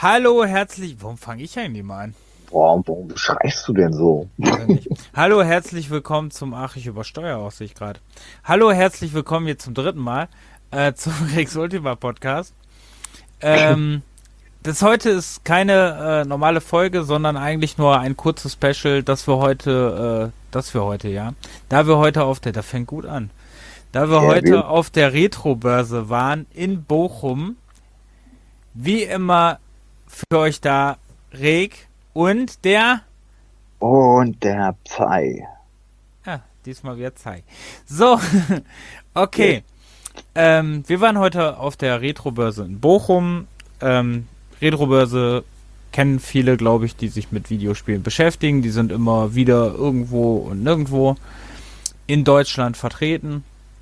Hallo, herzlich. Warum fange ich eigentlich mal an? Boah, warum schreist du denn so? Weiß ich nicht. Hallo, herzlich willkommen zum. Ach, ich übersteuere auch, sehe ich gerade. Hallo, herzlich willkommen jetzt zum dritten Mal zum Rex Ultima Podcast. Ähm, Das heute ist keine normale Folge, sondern eigentlich nur ein kurzes Special, ja. Da wir heute da fängt gut an. Da wir Ja, heute auf der Retro-Börse waren in Bochum, wie immer für euch da Reg und der. und der Pfei. Ja, diesmal wieder Zeit. So, okay. Wir waren heute auf der Retrobörse in Bochum. Retrobörse kennen viele, glaube ich, die sich mit Videospielen beschäftigen. Die sind immer wieder irgendwo und nirgendwo in Deutschland vertreten.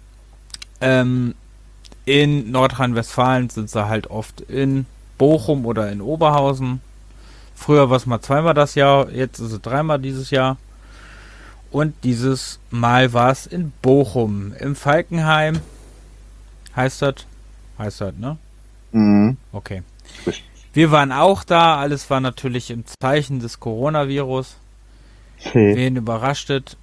In Nordrhein-Westfalen sind sie halt oft in Bochum oder in Oberhausen. Früher war es mal zweimal das Jahr, jetzt ist es dreimal dieses Jahr. Und dieses Mal war es in Bochum, im Falkenheim. Heißt das? Heißt das, ne? Mhm. Okay. Wir waren auch da, alles war natürlich im Zeichen des Coronavirus. Wen überraschtet?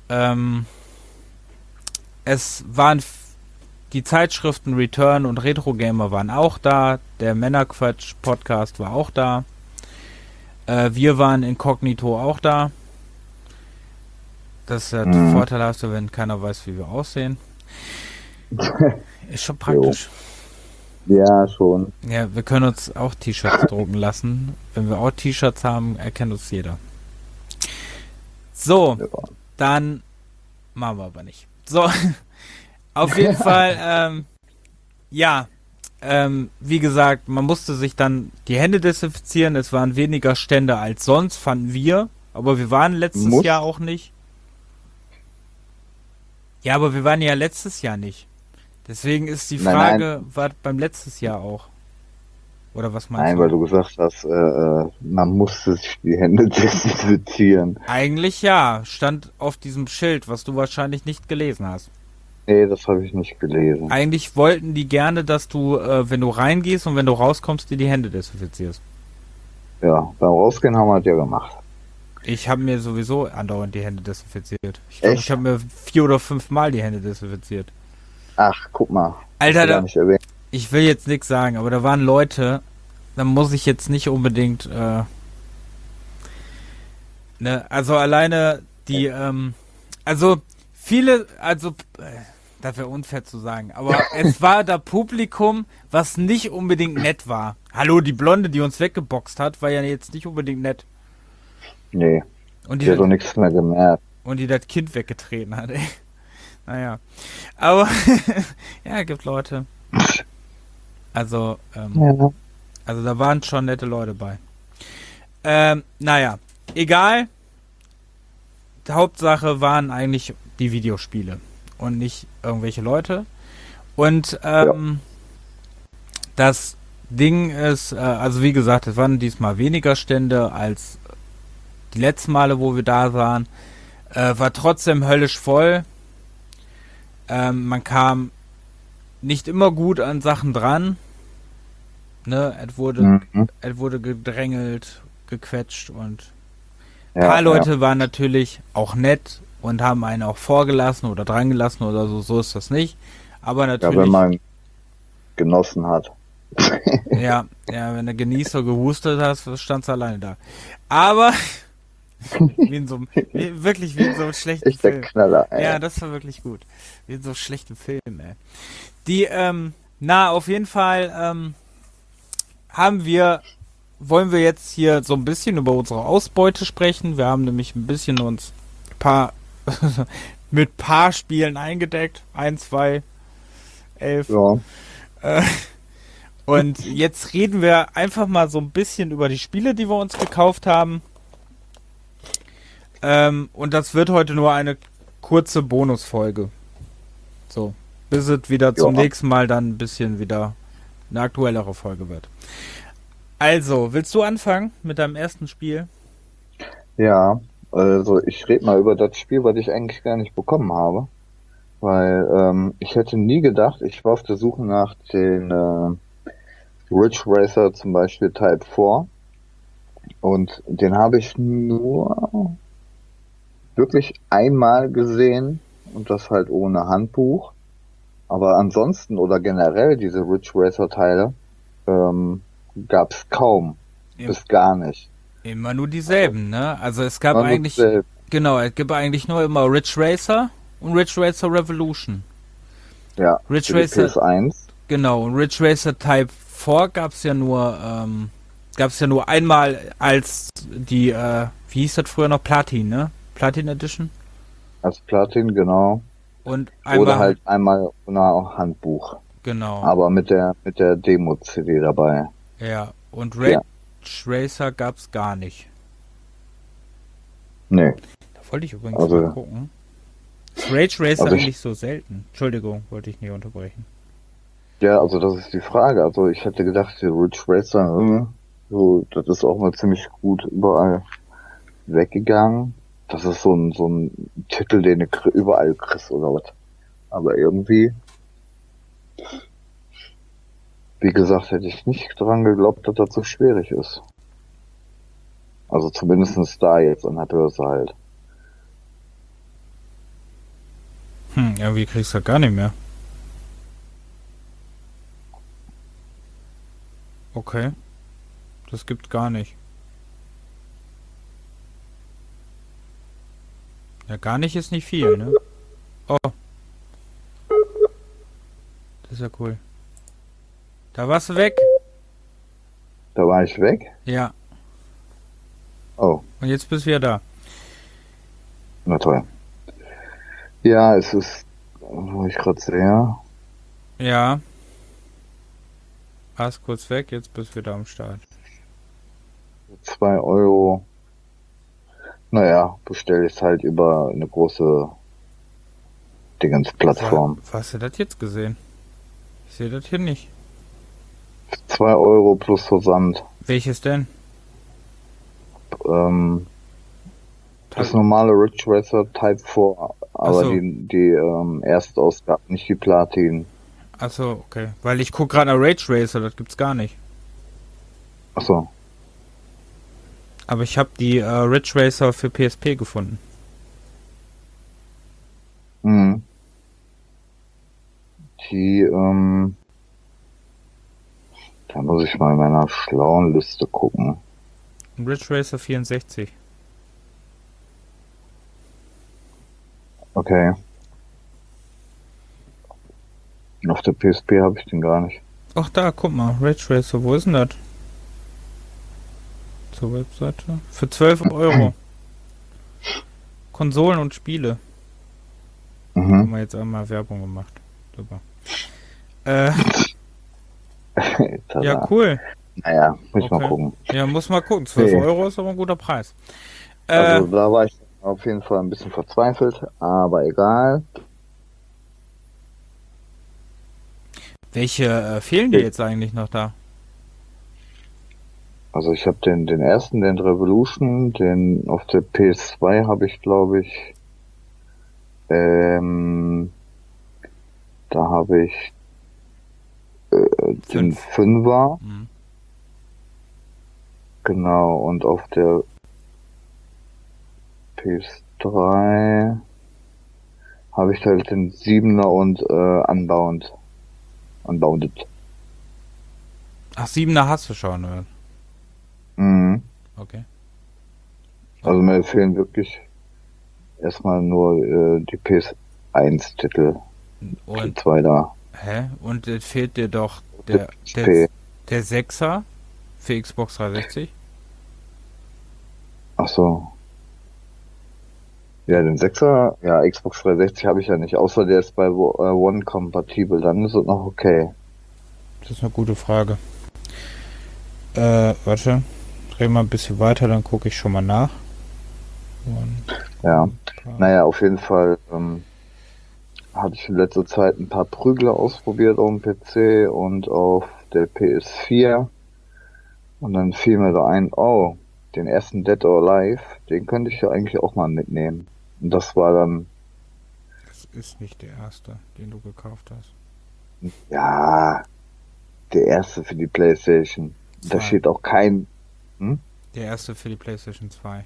Es waren die Zeitschriften Return und Retro Gamer waren auch da. Der Männerquatsch-Podcast war auch da. Wir waren inkognito auch da. Das ist ja das Vorteilhafte, wenn keiner weiß, wie wir aussehen. Ist schon praktisch. Ja, schon. Ja, wir können uns auch T-Shirts drucken lassen. Wenn wir auch T-Shirts haben, erkennt uns jeder. So, Ja. dann machen wir aber nicht. So, auf jeden Fall, wie gesagt, man musste sich dann die Hände desinfizieren. Es waren weniger Stände als sonst, fanden wir. Aber wir waren letztes Jahr auch nicht. Ja, aber wir waren ja letztes Jahr nicht. Deswegen ist die Frage, war beim letztes Jahr auch? Oder was meinst du? Nein, weil du gesagt hast, man musste sich die Hände desinfizieren. Eigentlich ja, stand auf diesem Schild, was du wahrscheinlich nicht gelesen hast. Nee, das habe ich nicht gelesen. Eigentlich wollten die gerne, dass du, wenn du reingehst und wenn du rauskommst, dir die Hände desinfizierst. Ja, beim Rausgehen haben wir das ja gemacht. Ich habe mir sowieso andauernd die Hände desinfiziert. Ich glaube, Echt? ich habe mir 4 oder 5 Mal die Hände desinfiziert. Ach, guck mal. Alter, Gar nicht erwähnt. ich will jetzt nichts sagen, aber da waren Leute, da muss ich jetzt nicht unbedingt, also alleine die, das wäre unfair zu sagen, aber es war da Publikum, was nicht unbedingt nett war. Hallo, die Blonde, die uns weggeboxt hat, war ja jetzt nicht unbedingt nett. Nee, Und ich habe doch nichts mehr gemerkt. und die das Kind weggetreten hat, ey. Naja. Aber, ja, gibt Leute. Also, Ja. also da waren schon nette Leute bei. Naja, egal. Die Hauptsache waren eigentlich die Videospiele und nicht irgendwelche Leute. Und das Ding ist, also wie gesagt, es waren diesmal weniger Stände als die letzten Male, wo wir da waren. War trotzdem höllisch voll. Man kam nicht immer gut an Sachen dran. Ne, es wurde gedrängelt, gequetscht und ein paar Leute waren natürlich auch nett und haben einen auch vorgelassen oder drangelassen oder so. So ist das nicht. Aber natürlich. Ja, wenn man genossen hat. Ja, wenn der Genießer gehustet hat, standst du alleine da. Aber wirklich wie in so einem schlechten Echt der Film. Knaller, ey. Ja, das war wirklich gut. Wie in so einem schlechten Film, ey. Auf jeden Fall, wollen wir jetzt hier so ein bisschen über unsere Ausbeute sprechen. Wir haben nämlich ein bisschen uns mit paar Spielen eingedeckt. 1, 2, 11. Ja. Und jetzt reden wir einfach mal so ein bisschen über die Spiele, die wir uns gekauft haben. Und das wird heute nur eine kurze Bonusfolge. So, bis es wieder zum nächsten Mal dann ein bisschen wieder eine aktuellere Folge wird. Also, willst du anfangen mit deinem ersten Spiel? Ja, also ich rede mal über das Spiel, was ich eigentlich gar nicht bekommen habe. Weil ich hätte nie gedacht, ich war auf der Suche nach den Ridge Racer zum Beispiel Type 4. Und den habe ich nur wirklich einmal gesehen und das halt ohne Handbuch. Aber ansonsten oder generell diese Ridge Racer Teile ähm, gab's kaum Im, bis gar nicht. immer nur Also dieselben, ne? Also es gab immer nur eigentlich, dieselbe. genau, es gibt eigentlich nur immer Ridge Racer und Ridge Racer Revolution. Ja, Ridge für die Racer, PS1. genau, und Ridge Racer Type 4 gab's ja nur einmal als die, wie hieß das früher noch? Platin, ne? Platin Edition. Als Platin, genau. Und Oder einmal halt, halt einmal ohne Handbuch. genau, Aber mit der Demo-CD dabei. ja. Und Ja, Ridge Racer gab's gar nicht. nee. Da wollte ich übrigens mal Also, gucken. Ist Rage Racer also ich, eigentlich so selten? Entschuldigung, wollte ich nicht unterbrechen. ja, also das ist die Frage. Also ich hätte gedacht, die Ridge Racer, so, das ist auch mal ziemlich gut überall weggegangen. Das ist so ein Titel, den du überall kriegst oder was. Aber irgendwie, wie gesagt, hätte ich nicht dran geglaubt, dass das so schwierig ist. Also zumindestens da jetzt an der Börse halt. Irgendwie kriegst du das gar nicht mehr. Okay, das gibt's gar nicht. Ja, gar nicht ist nicht viel, ne? Oh, das ist ja cool. Da warst du weg. Da war ich weg. Ja, Oh, und jetzt bist du wieder da. na toll. Ja, es ist, wo ich gerade sehe, Ja, warst kurz weg, jetzt bist du wieder am Start. 2 Euro. Naja, bestelle ich halt über eine große Dingens-Plattform. Wo hast du das jetzt gesehen? Ich sehe das hier nicht. 2 Euro plus Versand. Welches denn? Ähm, das Type. normale Ridge Racer Type 4, aber Achso, die Erstausgabe, nicht die Platin. achso, okay. Weil ich guck gerade nach Rage Racer, das gibt's gar nicht. Achso. Aber ich habe die Ridge Racer für PSP gefunden. Mhm. Die, da muss ich mal in meiner schlauen Liste gucken. Ridge Racer 64. Okay. Auf der PSP habe ich den gar nicht. Ach da, guck mal, Ridge Racer, wo ist denn das? Zur Webseite. Für 12 Euro. Konsolen und Spiele. Mhm. Haben wir jetzt einmal Werbung gemacht. Super. Äh, ja, Tada. cool. Naja, muss ich mal Okay. gucken. Ja, muss mal gucken. 12 Nee, Euro ist aber ein guter Preis. Äh, also da war ich auf jeden Fall ein bisschen verzweifelt, aber egal. welche fehlen dir jetzt eigentlich noch da? Also ich habe den ersten, den Revolution, den auf der PS2 habe ich, glaube ich, ähm, da habe ich den 5. Fünfer, Mhm. genau, und auf der PS3 habe ich halt den Siebener und Unbounded. Ach, 7er hast du schon, oder? Mhm. Okay. Also mir fehlen wirklich erstmal nur die PS1-Titel, Und, 2 da. hä? Und fehlt dir doch Auf der der, PSP. der 6er für Xbox 360? Ach so. Ja, den Sechser, ja, Xbox 360 habe ich ja nicht, außer der ist bei One kompatibel, dann ist es noch okay. Das ist eine gute Frage. Warte. Dreh mal ein bisschen weiter, dann gucke ich schon mal nach. Ja, One, naja, auf jeden Fall hatte ich in letzter Zeit ein paar Prügler ausprobiert auf dem PC und auf der PS4 und dann fiel mir da ein, oh, den ersten Dead or Alive, den könnte ich ja eigentlich auch mal mitnehmen. Und das war dann, das ist nicht der erste, den du gekauft hast. ja, der erste für die PlayStation. Da Zwei. steht auch kein, hm? Der erste für die PlayStation 2.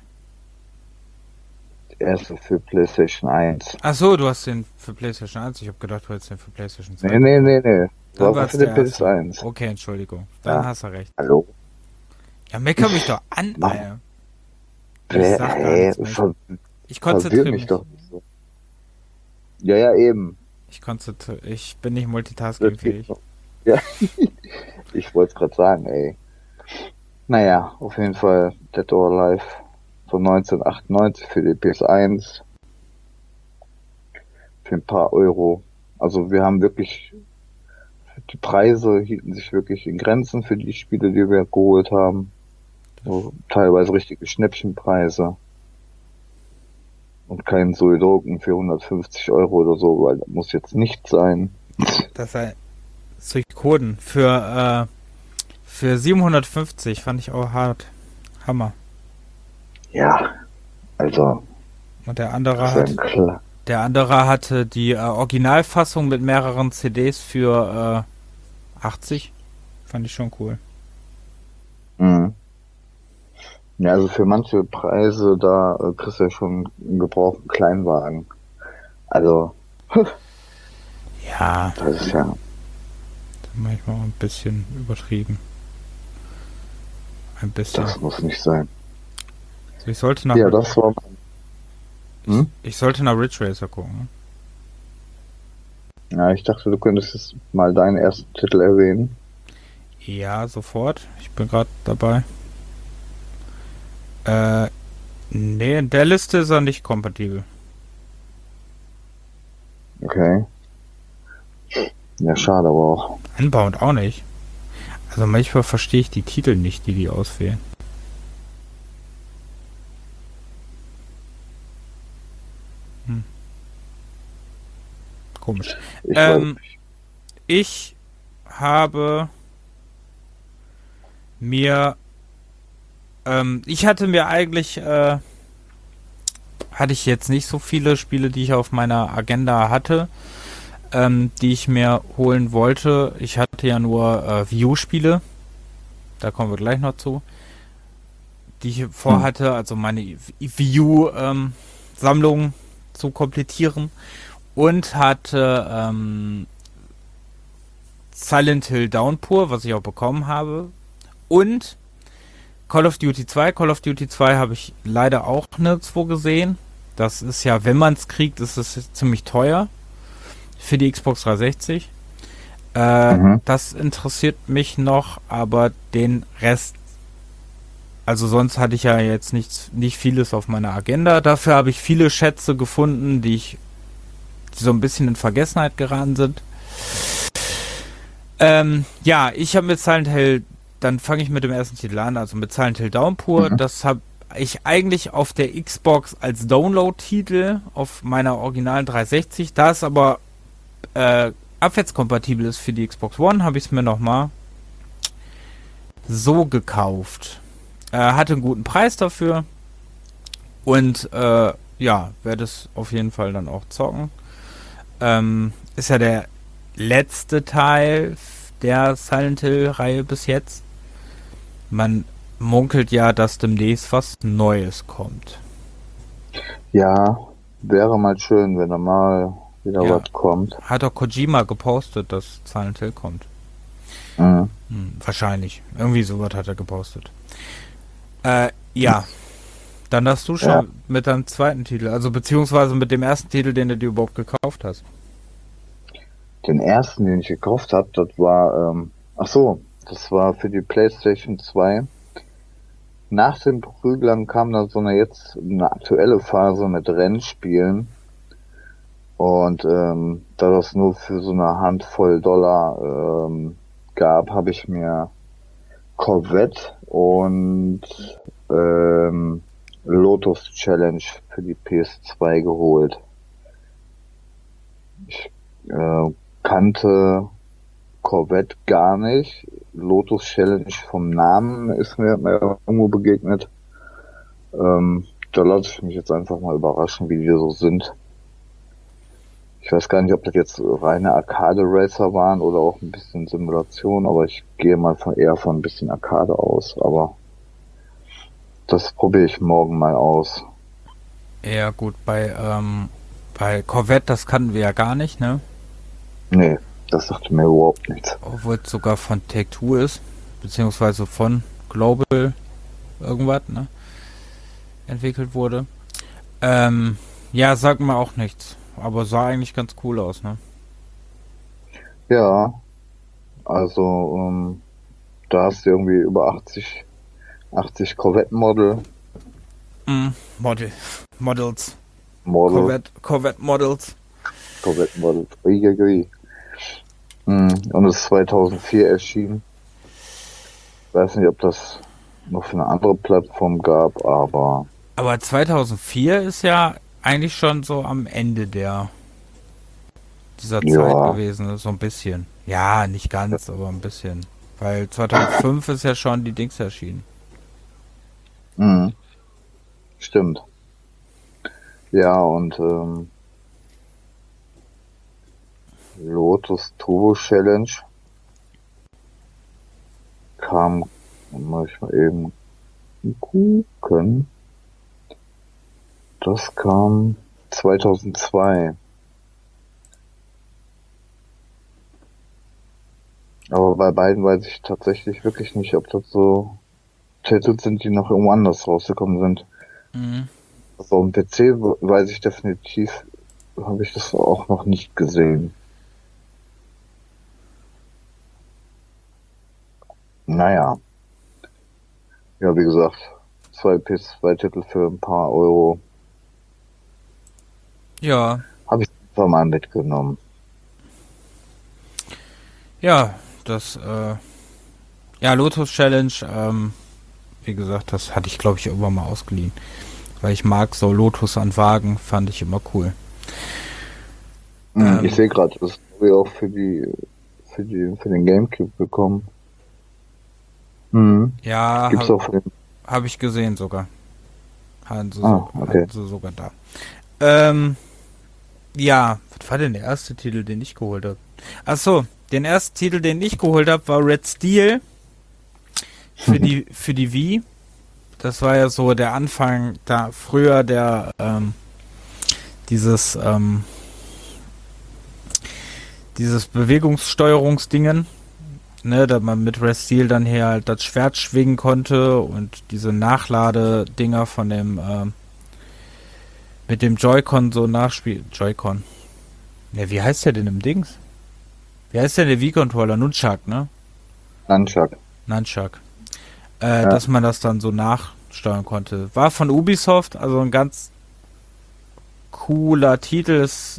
Der erste für PlayStation 1. Ach so, du hast den für PlayStation 1. Ich habe gedacht, du hättest den für PlayStation 2. Nee. Dann War war es für der den erste. PS1. Okay, Entschuldigung. Dann Ja. hast du recht. Hallo? Ja, mecker mich doch an, Mann. Alter. Ich sag gar nichts mehr. Ich Verwirr konzentriere mich mich. doch nicht so. Ja, eben. Ich bin nicht multitaskingfähig. Ja, ich wollte es gerade sagen, ey. Naja, auf jeden Fall Dead or Alive von 1998 für die PS1 für ein paar Euro. Also wir haben wirklich, die Preise hielten sich wirklich in Grenzen für die Spiele, die wir geholt haben. So, teilweise richtige Schnäppchenpreise. Und kein Suidoken für 150 Euro oder so, weil das muss jetzt nicht sein. Das sei Suikoden für 750 fand ich auch hart. Hammer. Ja, also, Und der das ist klar. hatte die Originalfassung mit mehreren CDs für 80. Fand ich schon cool. Mhm. Ja, also für manche Preise, da kriegst du ja schon einen gebrauchten Kleinwagen. Also, Ja, das ist ja, manchmal ein bisschen übertrieben. Ein bisschen. das muss nicht sein. Also ich sollte Ja, das war, ich sollte nach Ridge Racer gucken. ja, ich dachte, du könntest jetzt mal deinen ersten Titel erwähnen. Ja, sofort. Ich bin gerade dabei. Nee, in der Liste ist er nicht kompatibel. Okay. Ja, schade aber auch. Unbound auch nicht. Also manchmal verstehe ich die Titel nicht, die auswählen. Komisch. Ich weiß nicht. Ich habe mir ich hatte mir eigentlich hatte ich jetzt nicht so viele Spiele, die ich auf meiner Agenda hatte, die ich mir holen wollte. Ich hatte ja nur Wii U-Spiele, da kommen wir gleich noch zu, die ich vorhatte, also meine Wii U-Sammlung zu komplettieren, und hatte Silent Hill Downpour, was ich auch bekommen habe, und Call of Duty 2. Call of Duty 2 habe ich leider auch nirgendwo gesehen. Das ist ja, wenn man es kriegt, ist es ziemlich teuer für die Xbox 360. Das interessiert mich noch, aber den Rest, also sonst hatte ich ja jetzt nicht vieles auf meiner Agenda. Dafür habe ich viele Schätze gefunden, die so ein bisschen in Vergessenheit geraten sind. Ja, ich habe mit Silent Hill, dann fange ich mit dem ersten Titel an, also mit Silent Hill Downpour. Das habe ich eigentlich auf der Xbox als Download-Titel auf meiner originalen 360. Da es aber abwärtskompatibel ist für die Xbox One, habe ich es mir nochmal so gekauft. Hatte einen guten Preis dafür. Und ja, werde es auf jeden Fall dann auch zocken. Ist ja der letzte Teil der Silent Hill-Reihe bis jetzt. Man munkelt ja, dass demnächst was Neues kommt. Ja, wäre mal schön, wenn da mal wieder Ja. was kommt. Hat auch Kojima gepostet, dass Silent Hill kommt. Mhm. Wahrscheinlich. Irgendwie sowas hat er gepostet. Ja. Dann darfst du schon Ja. mit deinem zweiten Titel, also beziehungsweise mit dem ersten Titel, den du dir überhaupt gekauft hast. Den ersten, den ich gekauft habe, das war, das war für die PlayStation 2. Nach den Prüglern kam da so eine aktuelle Phase mit Rennspielen. Und da das nur für so eine Handvoll Dollar gab, habe ich mir Corvette und Lotus Challenge für die PS2 geholt. Ich kannte Corvette gar nicht. Lotus Challenge vom Namen ist mir irgendwo begegnet. Da lasse ich mich jetzt einfach mal überraschen, wie die so sind. Ich weiß gar nicht, ob das jetzt reine Arcade-Racer waren oder auch ein bisschen Simulation, aber ich gehe mal eher von ein bisschen Arcade aus. Aber Das probiere ich morgen mal aus. Ja gut, bei Corvette, das kannten wir ja gar nicht, ne? Nee, das sagte mir überhaupt nichts. Obwohl es sogar von Take-Two ist, beziehungsweise von Global irgendwas, ne? Entwickelt wurde. Ja, sagt mir auch nichts. Aber sah eigentlich ganz cool aus, ne? Ja, also da hast du irgendwie über 80 Corvette-Model. Model. Models. Model, Corvette Models. Corvette-Model. Uiuiui. Und es ist 2004 erschienen. Weiß nicht, ob das noch für eine andere Plattform gab, aber Aber 2004 ist ja eigentlich schon so am Ende dieser Zeit ja, gewesen, ne? So ein bisschen. Ja, nicht ganz, aber ein bisschen. Weil 2005 ist ja schon die Dings erschienen. mhm, stimmt. Ja, und Lotus Turbo Challenge kam, muss ich mal eben gucken, das kam 2002. Aber bei beiden weiß ich tatsächlich wirklich nicht, ob das so Titel sind, die noch irgendwo anders rausgekommen sind. Mhm. Also am PC weiß ich definitiv, habe ich das auch noch nicht gesehen. Naja, ja, wie gesagt, zwei PS2-Titel für ein paar Euro Ja, habe ich einfach mal mitgenommen. ja, ja, Lotus Challenge, wie gesagt, das hatte ich glaube ich irgendwann mal ausgeliehen. Weil ich mag so Lotus an Wagen, fand ich immer cool. Ich sehe gerade, das habe ich auch für den GameCube bekommen. Ja, Gibt's auch für den, hab ich gesehen sogar. okay. Hatten sie sogar da. Ähm, ja, was war denn der erste Titel, den ich geholt habe? Achso, den ersten Titel, den ich geholt habe, war Red Steel für die Wii. Das war ja so der Anfang, da früher dieses, dieses Bewegungssteuerungsdingen, ne, da man mit Red Steel dann hier halt das Schwert schwingen konnte und diese Nachladedinger von mit dem Joy-Con so nachspielen. Joy-Con. Ne, wie heißt der denn im Dings? Wie heißt der Wii-Controller? Nunchuck, ne? Nunchuck. Nunchuck. Ja. Dass man das dann so nachsteuern konnte. War von Ubisoft, also ein ganz cooler Titel. Ist,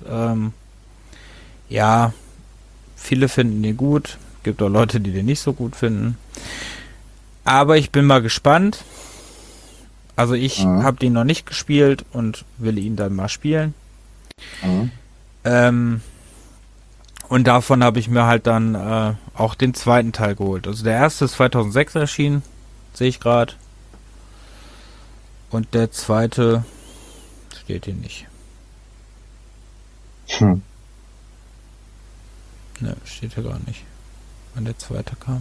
ja, viele finden den gut. Gibt auch Leute, die den nicht so gut finden. Aber ich bin mal gespannt. Also ich Mhm. habe den noch nicht gespielt und will ihn dann mal spielen. Mhm. Und davon habe ich mir halt dann auch den zweiten Teil geholt. Also der erste ist 2006 erschienen, sehe ich gerade. Und der zweite steht hier nicht. Hm. Ne, steht hier gar nicht. Wann der zweite kam.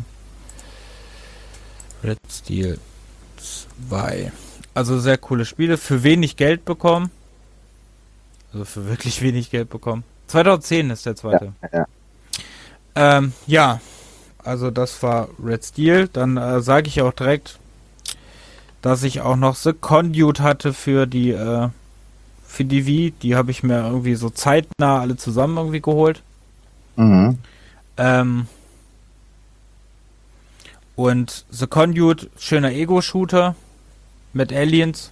Red Steel 2. Also sehr coole Spiele. Für wenig Geld bekommen. Also für wirklich wenig Geld bekommen. 2010 ist der zweite. Ja. Ja, also das war Red Steel. Dann sage ich auch direkt, dass ich auch noch The Conduit hatte für die Wii. Die habe ich mir irgendwie so zeitnah alle zusammen irgendwie geholt. Mhm. Und The Conduit, schöner Ego-Shooter mit Aliens.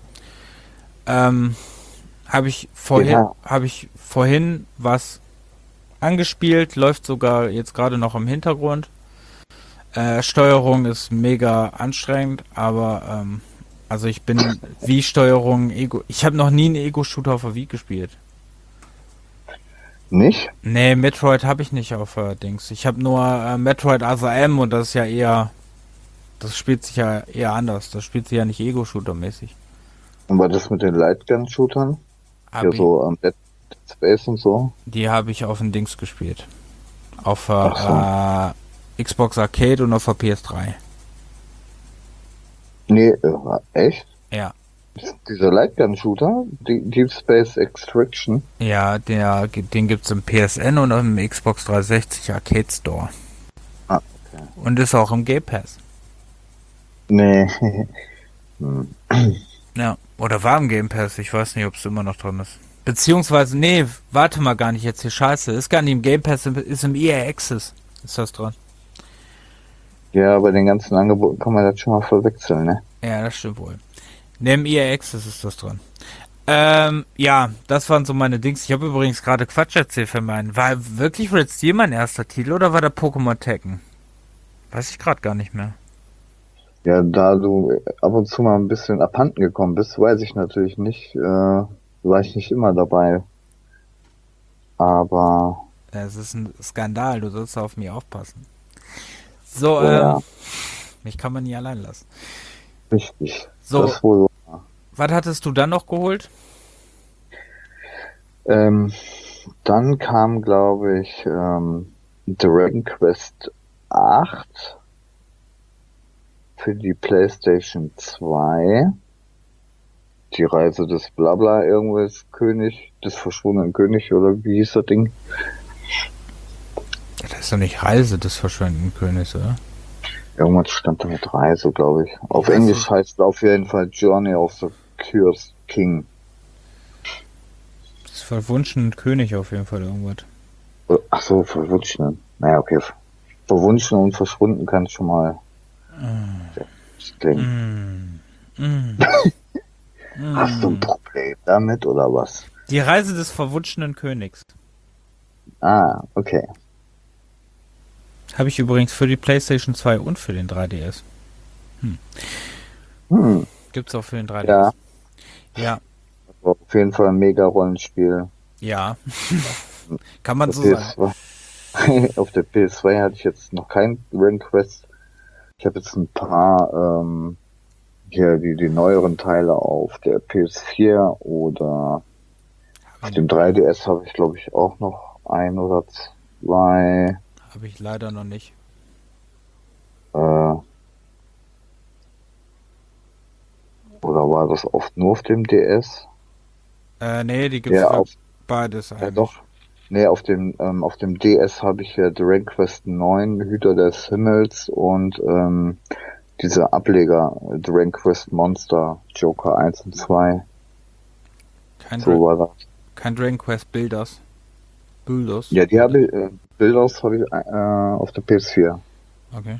Habe ich vorhin was angespielt, läuft sogar jetzt gerade noch im Hintergrund. Steuerung ist mega anstrengend, aber also ich bin Wii-Steuerung, ich habe noch nie einen Ego-Shooter auf der Wii gespielt. Nicht? Nee, Metroid habe ich nicht auf Dings. Ich habe nur Metroid Other M und das ist ja eher, das spielt sich ja eher anders. Das spielt sich ja nicht Ego-Shooter-mäßig. Und war das mit den Lightgun-Shootern? Ja, Hab ich, so am Dead Space und so? die habe ich auf dem Dings gespielt. Auf Ach so. Xbox Arcade und auf der PS3. Nee, echt? Ja. Dieser Lightgun-Shooter? Deep Space Extraction? Ja, den gibt's im PSN und im Xbox 360 Arcade Store. Ah, okay. Und ist auch im Game Pass. Nee. Hm. Ja. Oder war im Game Pass, ich weiß nicht, ob es immer noch drin ist. Beziehungsweise, nee, warte mal gar nicht jetzt hier, scheiße. Ist gar nicht im Game Pass, ist im EA Access. Ist das dran? Ja, bei den ganzen Angeboten kann man das schon mal verwechseln, ne? Ja, das stimmt wohl. Ne, im EA Access ist das dran. Ja, das waren so meine Dings. Ich habe übrigens gerade Quatsch erzählt für meinen. War wirklich Red Steel mein erster Titel oder war der Pokémon Tekken? Weiß ich gerade gar nicht mehr. Ja, da du ab und zu mal ein bisschen abhanden gekommen bist, weiß ich natürlich nicht, war ich nicht immer dabei. Aber, Es ist ein Skandal, du sollst auf mich aufpassen. So, ja, mich kann man nie allein lassen. richtig. So, Das wohl. was hattest du dann noch geholt? Ähm, Dann kam, glaube ich, Dragon Quest 8 für die PlayStation 2. Die Reise des Blabla, irgendwas König, des verschwundenen König, oder wie hieß das Ding? Das ist doch nicht Reise des verschwundenen Königs, oder? Irgendwas stand da mit Reise, glaube ich. Auf Ja, Englisch heißt es auf jeden Fall Journey of the Cursed King. das verwunschene König auf jeden Fall irgendwas. Ach so, verwunschen. Naja, okay. Verwunschen und verschwunden kann schon mal klingen. Mm, mm, Hast du ein mm. Problem damit oder was? Die Reise des verwunschenen Königs. Ah, okay. Habe ich übrigens für die PlayStation 2 und für den 3DS. Hm, Gibt's auch für den 3DS. ja, Ja, war auf jeden Fall ein Mega-Rollenspiel. ja. Kann man Der so sagen. PS2, auf der PS2 hatte ich jetzt noch kein Dragon Quest. Ich habe jetzt ein paar hier die neueren Teile auf der PS4 oder auf dem 3DS habe ich glaube ich auch noch ein oder zwei. Habe ich leider noch nicht. Oder war das oft nur auf dem DS? Nee, die gibt's Ja, für auf, beides ja eigentlich. doch. Nee, auf dem DS habe ich ja Dragon Quest 9, Hüter des Himmels und diese Ableger, Dragon Quest Monster, Joker 1 und 2. Kein, So war das. kein Dragon Quest Builders. Builders? Ja, die habe ich, Builders habe ich auf der PS4. Okay.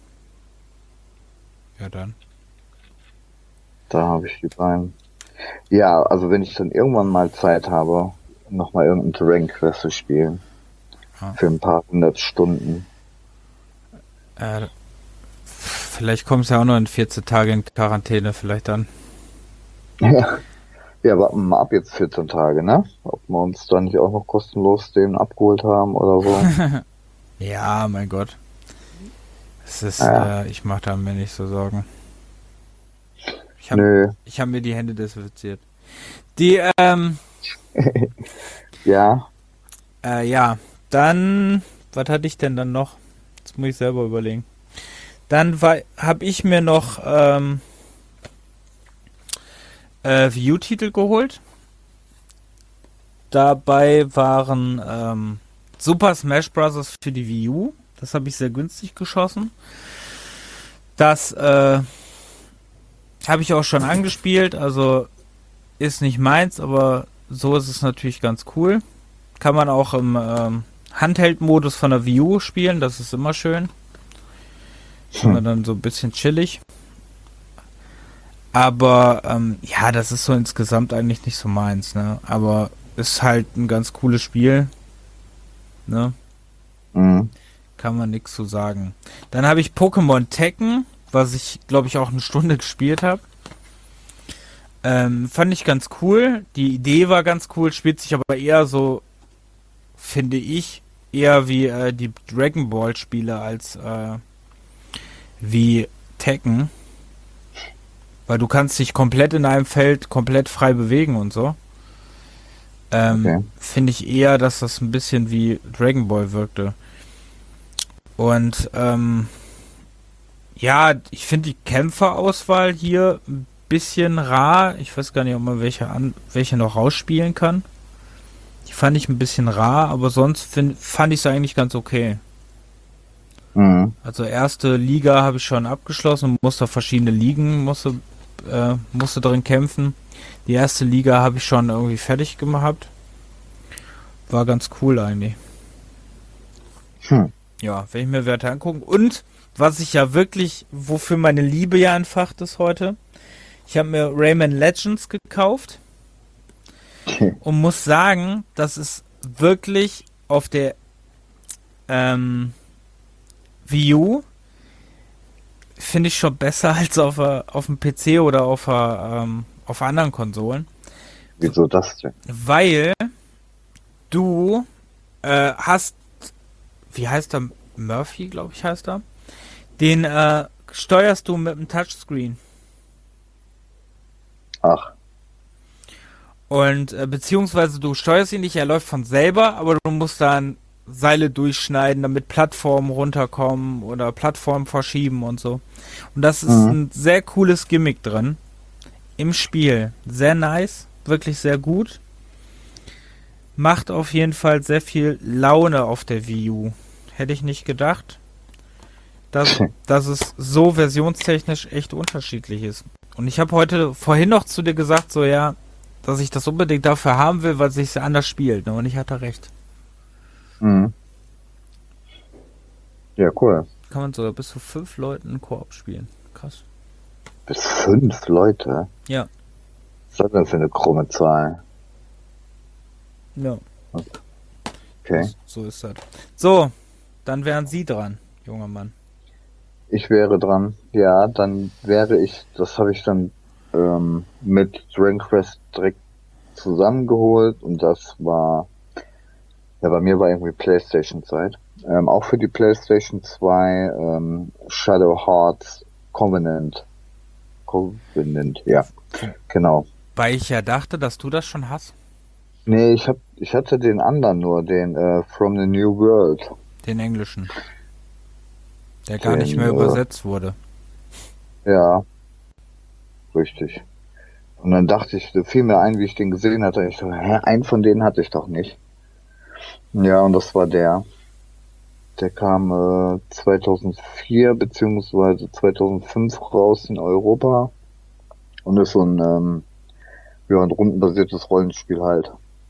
Ja, dann. Da habe ich die beiden. Ja, also wenn ich dann irgendwann mal Zeit habe, nochmal irgendein Dragon Quest zu spielen. Ja. Für ein paar hundert Stunden. Vielleicht kommst du ja auch noch in 14 Tage in Quarantäne, vielleicht dann. Ja, ja, warten wir mal ab jetzt 14 Tage, ne? Ob wir uns dann nicht auch noch kostenlos den abgeholt haben oder so. Ja, mein Gott. Es ist, Naja, ich mache da mir nicht so Sorgen. Ich habe nö. ich hab mir die Hände desinfiziert. Die, Ja, ja, dann, was hatte ich denn dann noch? Jetzt muss ich selber überlegen. Dann habe ich mir noch Wii U-Titel geholt. Dabei waren Super Smash Bros. Für die Wii U. Das habe ich sehr günstig geschossen. Das habe ich auch schon angespielt. Also ist nicht meins, aber so ist es natürlich ganz cool. Kann man auch im Handheld-Modus von der Wii U spielen. Das ist immer schön. Ist immer dann so ein bisschen chillig. Aber ja, das ist so insgesamt eigentlich nicht so meins, ne? Aber ist halt ein ganz cooles Spiel, ne? mhm. Kann man nichts zu sagen. Dann habe ich Pokémon Tekken, was ich, glaube ich, auch eine Stunde gespielt habe. Fand ich ganz cool. Die Idee war ganz cool, spielt sich aber eher so, finde ich, eher wie die Dragon Ball Spiele als wie Tekken. Weil du kannst dich komplett in einem Feld komplett frei bewegen und so. Okay. Finde ich eher, dass das ein bisschen wie Dragon Ball wirkte. Und Ja, ich finde die Kämpferauswahl hier ein bisschen rar. Ich weiß gar nicht, ob man welche noch rausspielen kann. Die fand ich ein bisschen rar, aber sonst fand ich es eigentlich ganz okay. Mhm. Also erste Liga habe ich schon abgeschlossen, musste verschiedene Ligen, musste drin kämpfen. Die erste Liga habe ich schon irgendwie fertig gemacht. War ganz cool eigentlich. Hm. Ja, werde ich mir Werte angucken. Und was ich ja wirklich, wofür meine Liebe ja entfacht ist heute, ich habe mir Rayman Legends gekauft und muss sagen, das ist wirklich auf der Wii U finde ich schon besser als auf dem PC oder auf anderen Konsolen. Wieso das denn? Weil du hast, wie heißt er? Murphy, glaube ich, heißt er. Den steuerst du mit dem Touchscreen. Ach, Und beziehungsweise du steuerst ihn nicht, er läuft von selber, aber du musst dann Seile durchschneiden, damit Plattformen runterkommen oder Plattformen verschieben und so. Und das ist ein sehr cooles Gimmick drin im Spiel. Sehr nice, wirklich sehr gut. Macht auf jeden Fall sehr viel Laune auf der Wii U. Hätte ich nicht gedacht, dass es so versionstechnisch echt unterschiedlich ist. Und ich habe vorhin noch zu dir gesagt, so ja, dass ich das unbedingt dafür haben will, weil es sich anders spielt. Ne? Und ich hatte recht. mhm. Ja, cool. Kann man sogar bis zu 5 Leuten einen Koop spielen. Krass. Bis 5 Leute? Ja. Was ist das denn für eine krumme Zahl? Ja. Okay. So ist das. So, dann wären Sie dran, junger Mann. Ich wäre dran. Ja, dann wäre ich, das habe ich dann mit Dragon Quest direkt zusammengeholt und das war, ja, bei mir war irgendwie PlayStation-Zeit. Auch für die PlayStation 2 Shadow Hearts Covenant. Covenant, ja, genau. Weil ich ja dachte, dass du das schon hast. Nee, ich hatte den anderen nur, den From the New World. Den englischen. Der gar Den, nicht mehr übersetzt wurde. Ja, richtig. Und dann dachte ich, da fiel mir ein, wie ich den gesehen hatte. Ich so, hä, einen von denen hatte ich doch nicht. Ja, und das war der. Der kam 2004 beziehungsweise 2005 raus in Europa und ist so ja, ein rundenbasiertes Rollenspiel halt.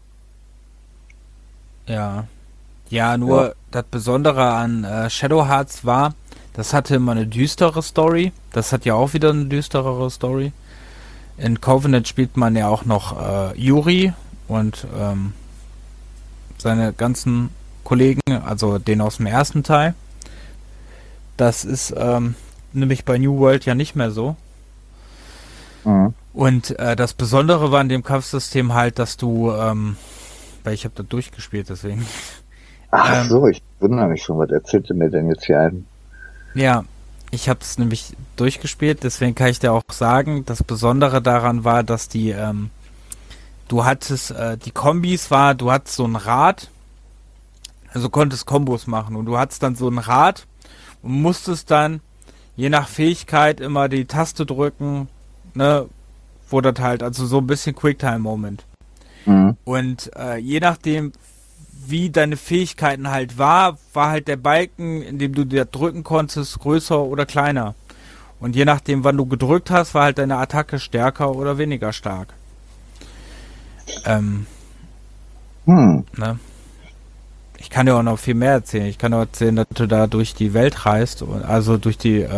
Ja. Ja, nur das Besondere an Shadow Hearts war, das hatte immer eine düstere Story. Das hat ja auch wieder eine düsterere Story. In Covenant spielt man ja auch noch Yuri und seine ganzen Kollegen, also den aus dem ersten Teil. Das ist nämlich bei New World ja nicht mehr so. Mhm. Und das Besondere war in dem Kampfsystem halt, dass du, weil ich habe da durchgespielt, deswegen. Ach so, ich wundere mich schon, was erzählt ihr mir denn jetzt hier ein? Ja, ich habe es nämlich durchgespielt, deswegen kann ich dir auch sagen, das Besondere daran war, dass du hattest, die Kombis du hattest so ein Rad, also konntest Kombos machen und du hattest dann so ein Rad und musstest dann je nach Fähigkeit immer die Taste drücken, ne, wo das halt, also so ein bisschen Quicktime-Moment. Mhm. Und je nachdem, wie deine Fähigkeiten halt war halt der Balken, in dem du dir drücken konntest, größer oder kleiner. Und je nachdem, wann du gedrückt hast, war halt deine Attacke stärker oder weniger stark. Ne? Ich kann dir auch noch viel mehr erzählen. Ich kann dir erzählen, dass du da durch die Welt reist, also durch die,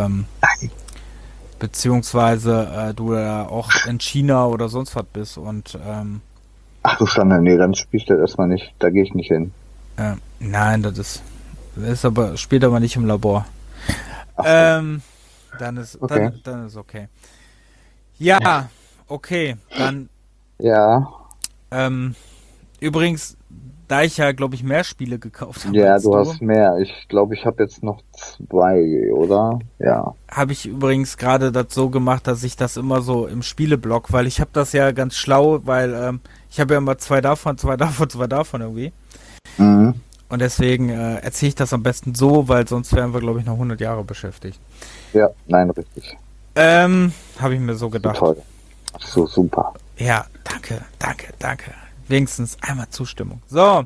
beziehungsweise du da auch in China oder sonst was bist und Ach du Schande, nee, dann spiel ich das erstmal nicht. Da gehe ich nicht hin. nein, spielt aber nicht im Labor. Ach so. Dann ist Okay. dann ist okay. Ja, okay. Dann Ja, übrigens, da ich ja glaube ich mehr Spiele gekauft habe ja, als du du, hast mehr. Ich glaube, ich habe jetzt noch 2, oder? Ja. habe ich übrigens gerade das so gemacht, dass ich das immer so im Spieleblock, weil ich habe das ja ganz schlau, weil ich habe ja immer 2 davon, 2 davon, 2 davon irgendwie. Mhm. Und deswegen erzähle ich das am besten so, weil sonst wären wir, glaube ich, noch 100 Jahre beschäftigt. Ja, nein, richtig. Habe ich mir so gedacht. Toll. Ach so, super. Ja, danke. Wenigstens einmal Zustimmung. So.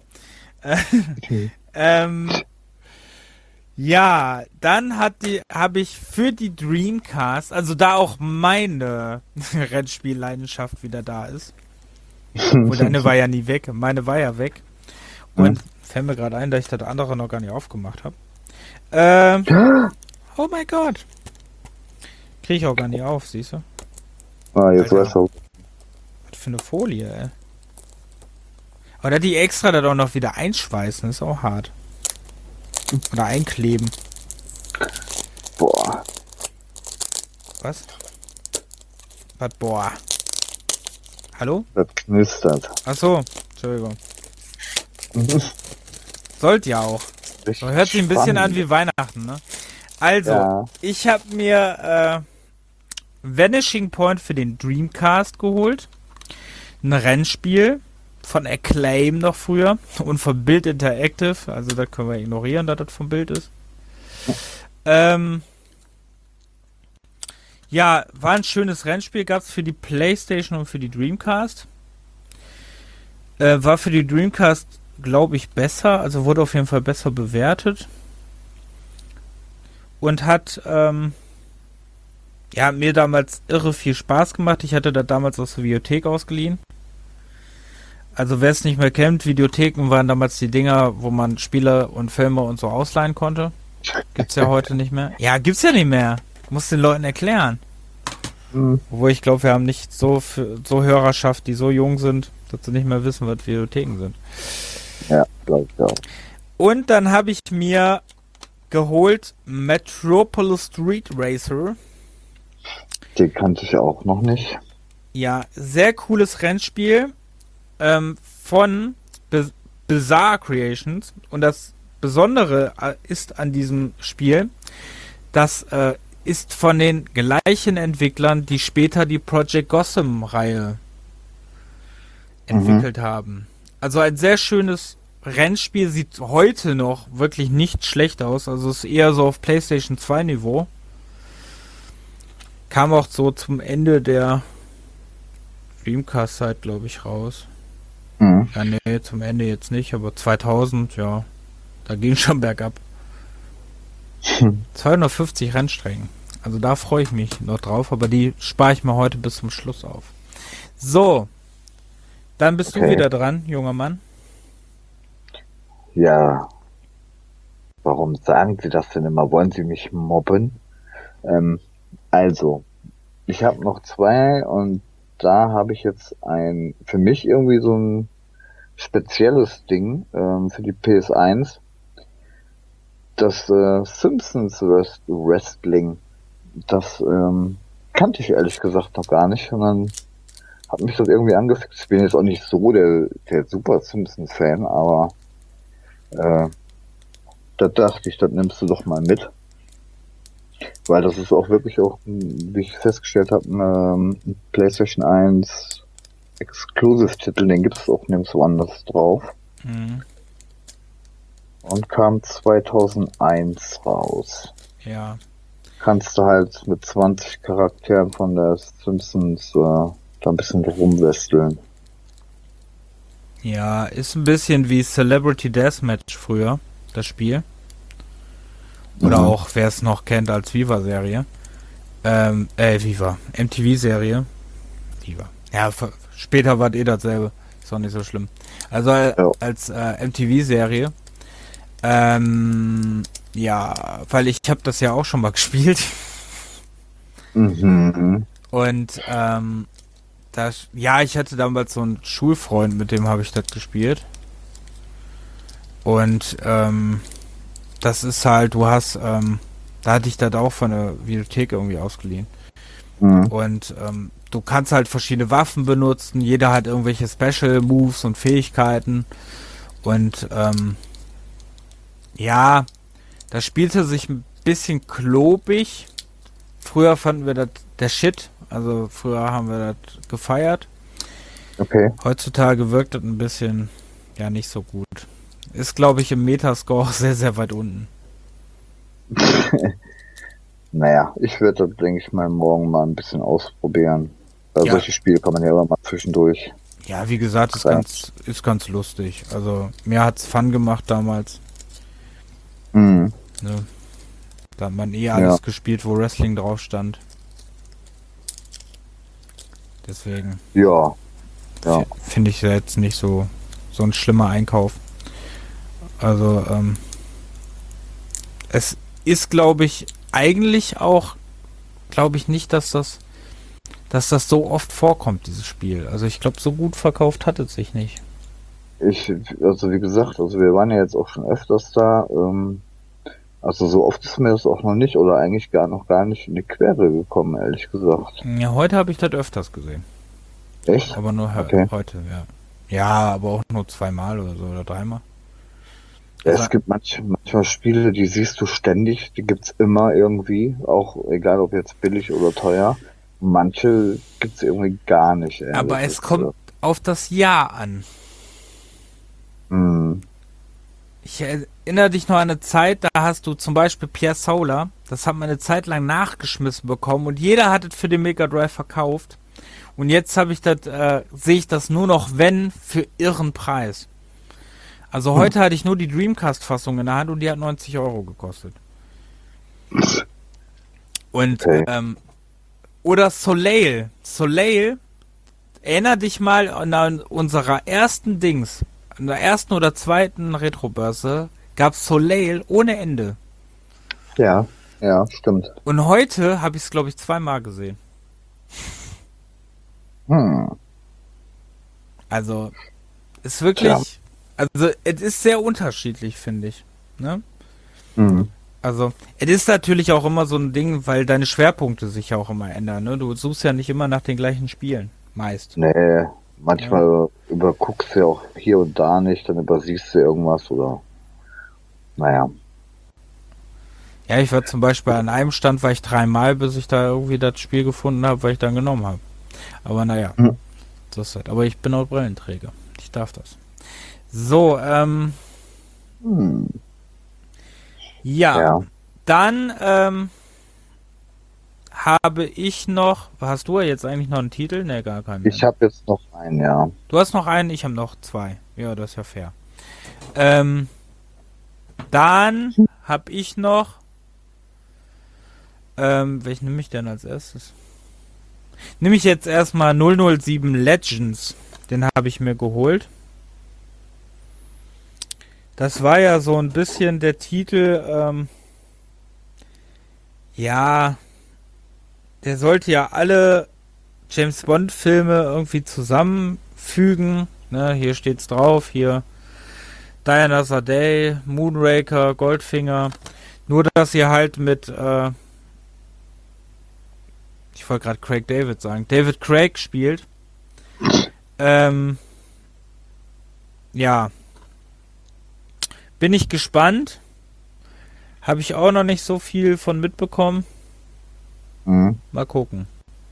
Ja, dann habe ich für die Dreamcast, also da auch meine Rennspielleidenschaft wieder da ist. Und deine war ja nie weg, meine war ja weg. Und fällt mir gerade ein, dass ich das andere noch gar nicht aufgemacht habe. Oh mein Gott. Kriege ich auch gar nicht auf, siehst du? Ah, jetzt Alter. weißt du. Was für eine Folie, ey. Oder die extra da doch noch wieder einschweißen, ist auch hart. Oder einkleben. Boah. Was? Was, boah. Hallo? Das knistert. Achso, Entschuldigung. Sollte ja auch. Richtig So, hört sich ein bisschen spannend. an wie Weihnachten, ne? Also, Ja. ich habe mir Vanishing Point für den Dreamcast geholt. Ein Rennspiel von Acclaim noch früher und von Bild Interactive. Also das können wir ignorieren, dass das vom Bild ist. Ja, war ein schönes Rennspiel. Gab es für die PlayStation und für die Dreamcast. War für die Dreamcast, glaube ich, besser. Also wurde auf jeden Fall besser bewertet. Und hat ja, mir damals irre viel Spaß gemacht. Ich hatte das damals aus der Videothek ausgeliehen. Also wer es nicht mehr kennt, Videotheken waren damals die Dinger, wo man Spiele und Filme und so ausleihen konnte. Gibt's ja heute nicht mehr. Ja, gibt's ja nicht mehr. Muss den Leuten erklären. Obwohl ich glaube, wir haben nicht so Hörerschaft, die so jung sind, dass sie nicht mehr wissen, was Videotheken sind. Ja, glaube ich auch. Und dann habe ich mir geholt Metropolis Street Racer. Den kannte ich auch noch nicht. Ja, sehr cooles Rennspiel von Bizarre Creations. Und das Besondere ist an diesem Spiel, das ist von den gleichen Entwicklern, die später die Project Gotham-Reihe entwickelt haben. Also ein sehr schönes Rennspiel, sieht heute noch wirklich nicht schlecht aus. Also ist eher so auf PlayStation 2 Niveau. Kam auch so zum Ende der Dreamcast-Zeit, glaube ich, raus. Ja, nee, zum Ende jetzt nicht, aber 2000, ja, da ging schon bergab. 250 Rennstrecken. Also da freue ich mich noch drauf, aber die spare ich mir heute bis zum Schluss auf. So, dann bist du wieder dran, junger Mann. Ja. Warum sagen Sie das denn immer? Wollen Sie mich mobben? Also, ich habe noch zwei und da habe ich jetzt für mich irgendwie so ein spezielles Ding für die PS1. Das Simpsons Wrestling. Das kannte ich ehrlich gesagt noch gar nicht. Und dann hat mich das irgendwie angefixt. Ich bin jetzt auch nicht so der super Simpsons-Fan, aber da dachte ich, das nimmst du doch mal mit. Weil das ist auch wirklich auch, wie ich festgestellt habe, ein PlayStation 1 Exclusive-Titel, den gibt es auch nirgendwo anders drauf. Und kam 2001 raus. Ja. Kannst du halt mit 20 Charakteren von der Simpsons da ein bisschen rumwesteln. Ja, ist ein bisschen wie Celebrity Deathmatch früher, das Spiel. Oder auch, wer es noch kennt, als Viva-Serie. Viva. MTV-Serie. Viva. Ja, später war das dasselbe. Ist auch nicht so schlimm. Also als MTV-Serie. Ja, weil ich habe das ja auch schon mal gespielt. Und ich hatte damals so einen Schulfreund, mit dem habe ich das gespielt. Und das ist halt, du hast, da hatte ich das auch von der Videothek irgendwie ausgeliehen. Und du kannst halt verschiedene Waffen benutzen, jeder hat irgendwelche Special Moves und Fähigkeiten. Und ja, das spielte sich ein bisschen klobig. Früher fanden wir das der Shit, also früher haben wir das gefeiert. Okay. Heutzutage wirkt das ein bisschen, ja, nicht so gut. Ist, glaube ich, im Metascore sehr, sehr weit unten. Naja, ich würde das, denke ich mal, morgen mal ein bisschen ausprobieren. Weil Ja. solche Spiele kann man ja immer mal zwischendurch. Ja, wie gesagt, ist ganz lustig. Also, mir hat's Fun gemacht damals. Mhm. Ne? Da hat man Ja. alles gespielt, wo Wrestling drauf stand. Deswegen Ja. Ja. finde ich jetzt nicht so ein schlimmer Einkauf. Also, es ist, glaube ich, eigentlich auch, glaube ich nicht, dass das so oft vorkommt, dieses Spiel. Also ich glaube, so gut verkauft hat es sich nicht. Also wie gesagt, also wir waren ja jetzt auch schon öfters da. Also so oft ist mir das auch noch nicht oder eigentlich noch gar nicht in die Quere gekommen, ehrlich gesagt. Ja, heute habe ich das öfters gesehen. Echt? Aber nur Okay. heute, ja. Ja, aber auch nur zweimal oder so oder dreimal. Ja, Also, es gibt manchmal Spiele, die siehst du ständig, die gibt's immer irgendwie, auch egal ob jetzt billig oder teuer. Manche gibt's irgendwie gar nicht, aber ehrlich es kommt gesagt. auf das Jahr an. Hm. Ich erinnere dich noch an eine Zeit, da hast du zum Beispiel Pierre Solar, das hat man eine Zeit lang nachgeschmissen bekommen und jeder hat es für den Mega Drive verkauft. Und jetzt sehe ich das nur noch, wenn, für irren Preis. Also heute hatte ich nur die Dreamcast-Fassung in der Hand und die hat 90 Euro gekostet. Und, Okay. oder Soleil. Soleil, erinner dich mal an unserer ersten Dings, an der ersten oder zweiten Retrobörse, gab Soleil ohne Ende. Ja, ja, stimmt. Und heute habe ich es, glaube ich, zweimal gesehen. Hm. Also, ist Tja. wirklich, also, es ist sehr unterschiedlich, finde ich. Ne? Hm. Also, es ist natürlich auch immer so ein Ding, weil deine Schwerpunkte sich ja auch immer ändern. Ne? Du suchst ja nicht immer nach den gleichen Spielen. Meist. Nee, manchmal überguckst du ja auch hier und da nicht, dann übersiehst du irgendwas oder, naja. Ja, ich war zum Beispiel an einem Stand, war ich dreimal, bis ich da irgendwie das Spiel gefunden habe, weil ich dann genommen habe. Aber naja, Hm. so ist das. Aber ich bin auch Brillenträger. Ich darf das. So, Hm. ja. Ja. Dann habe ich noch. Hast du jetzt eigentlich noch einen Titel? Ne, gar keinen mehr. Ich habe jetzt noch einen, ja. Du hast noch einen, ich habe noch zwei. Ja, das ist ja fair. Dann habe ich noch. Welchen nehme ich denn als erstes? Nehme ich jetzt erstmal 007 Legends. Den habe ich mir geholt. Das war ja so ein bisschen der Titel. Ja, der sollte ja alle James Bond Filme irgendwie zusammenfügen. Ne, hier steht's drauf. Hier Die Another Day, Moonraker, Goldfinger. Nur, dass ihr halt mit ich wollte gerade Craig David sagen, David Craig spielt. Ja. Bin ich gespannt. Habe ich auch noch nicht so viel von mitbekommen. Hm. Mal gucken.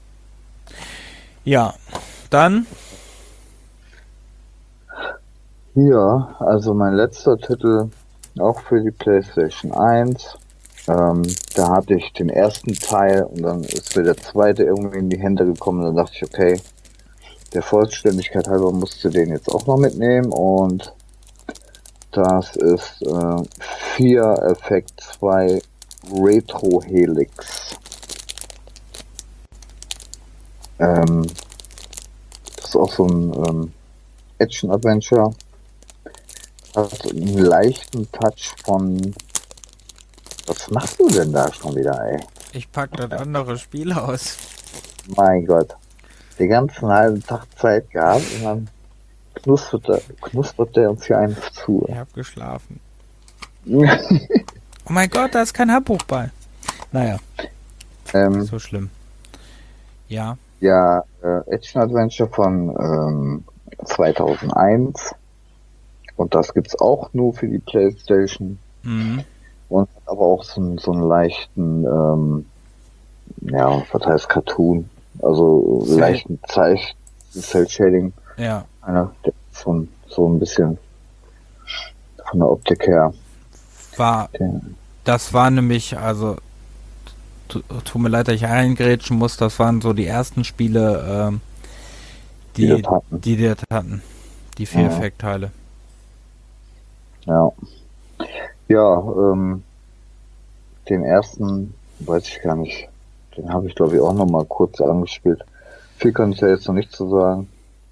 Ja. Dann. Hier, also mein letzter Titel, auch für die PlayStation 1. Da hatte ich den ersten Teil und dann ist mir der zweite irgendwie in die Hände gekommen. Dann dachte ich, okay, der Vollständigkeit halber musst du den jetzt auch noch mitnehmen. Und das ist 4 Effect 2 Retro Helix. Das ist auch so ein Action-Adventure. Hat einen leichten Touch von... Was machst du denn da schon wieder, ey? Ich pack das andere Spiel aus. Mein Gott. Den ganzen halben Tag Zeit gehabt und dann knuspert der uns hier eins zu. Ich hab geschlafen. Oh mein Gott, da ist kein Handbuch bei. Naja, ähm, so schlimm. Ja. ja, Action Adventure von 2001. Und das gibt's auch nur für die PlayStation. Mhm. Und hat aber auch so einen leichten, ja, was heißt Cartoon? Also leichten Cell-Shading. Ja. Einer, der so ein bisschen von der Optik her. Das war nämlich, also tut mir leid, dass ich eingrätschen muss, das waren so die ersten Spiele, die das hatten. Die vier Effektteile. Ja. Ja, den ersten, weiß ich gar nicht, den habe ich glaube ich auch noch mal kurz angespielt. Viel kann ich ja jetzt noch nicht zu sagen.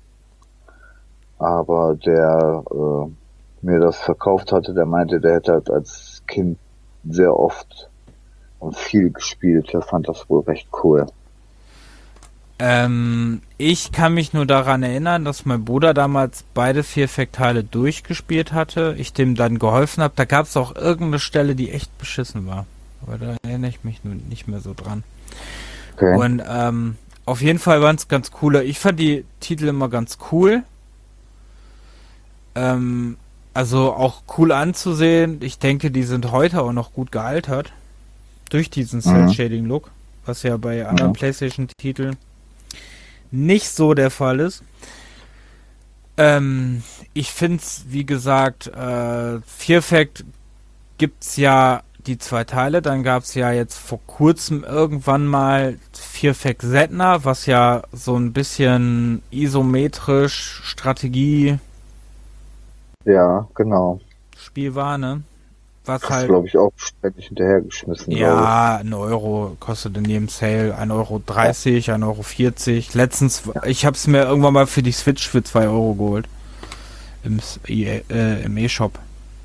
Aber der mir das verkauft hatte, der meinte, der hätte halt als Kind sehr oft und viel gespielt. Der fand das wohl recht cool. Ich kann mich nur daran erinnern, dass mein Bruder damals beide vier Effektteile durchgespielt hatte. Ich dem dann geholfen habe. Da gab es auch irgendeine Stelle, die echt beschissen war. Aber da erinnere ich mich nun nicht mehr so dran. Okay. Und auf jeden Fall waren es ganz coole. Ich fand die Titel immer ganz cool. Also auch cool anzusehen. Ich denke, die sind heute auch noch gut gealtert. Durch diesen Cell-Shading-Look. Was ja bei anderen PlayStation-Titeln nicht so der Fall ist. Ich finde es, wie gesagt, Fear Effect gibt's ja die 2 Teile. Dann gab es ja jetzt vor kurzem irgendwann mal Fear Effect Setna, was ja so ein bisschen isometrisch Strategie genau. Spiel war, ne? Was das halt, glaube ich, auch ständig hinterhergeschmissen. Ja, 1 Euro kostet in jedem Sale 1,30 Euro, 1,40 Euro. Letztens, ich habe es mir irgendwann mal für die Switch für 2 Euro geholt. Im E-Shop.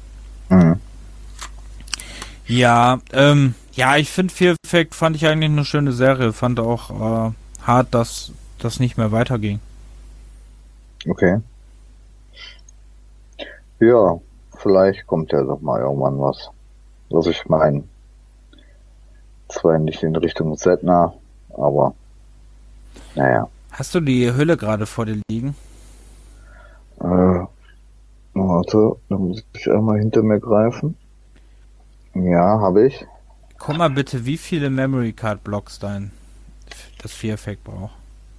Ja, ich finde Fear Effect fand ich eigentlich eine schöne Serie. Fand auch hart, dass das nicht mehr weiterging. Okay. Ja, vielleicht kommt ja doch mal irgendwann was. Was ich meine. Zwar nicht in Richtung Setna, aber naja. Hast du die Hülle gerade vor dir liegen? Warte, da muss ich einmal hinter mir greifen. Ja, habe ich. Guck mal bitte, wie viele Memory Card Blocks das Fear Effect braucht.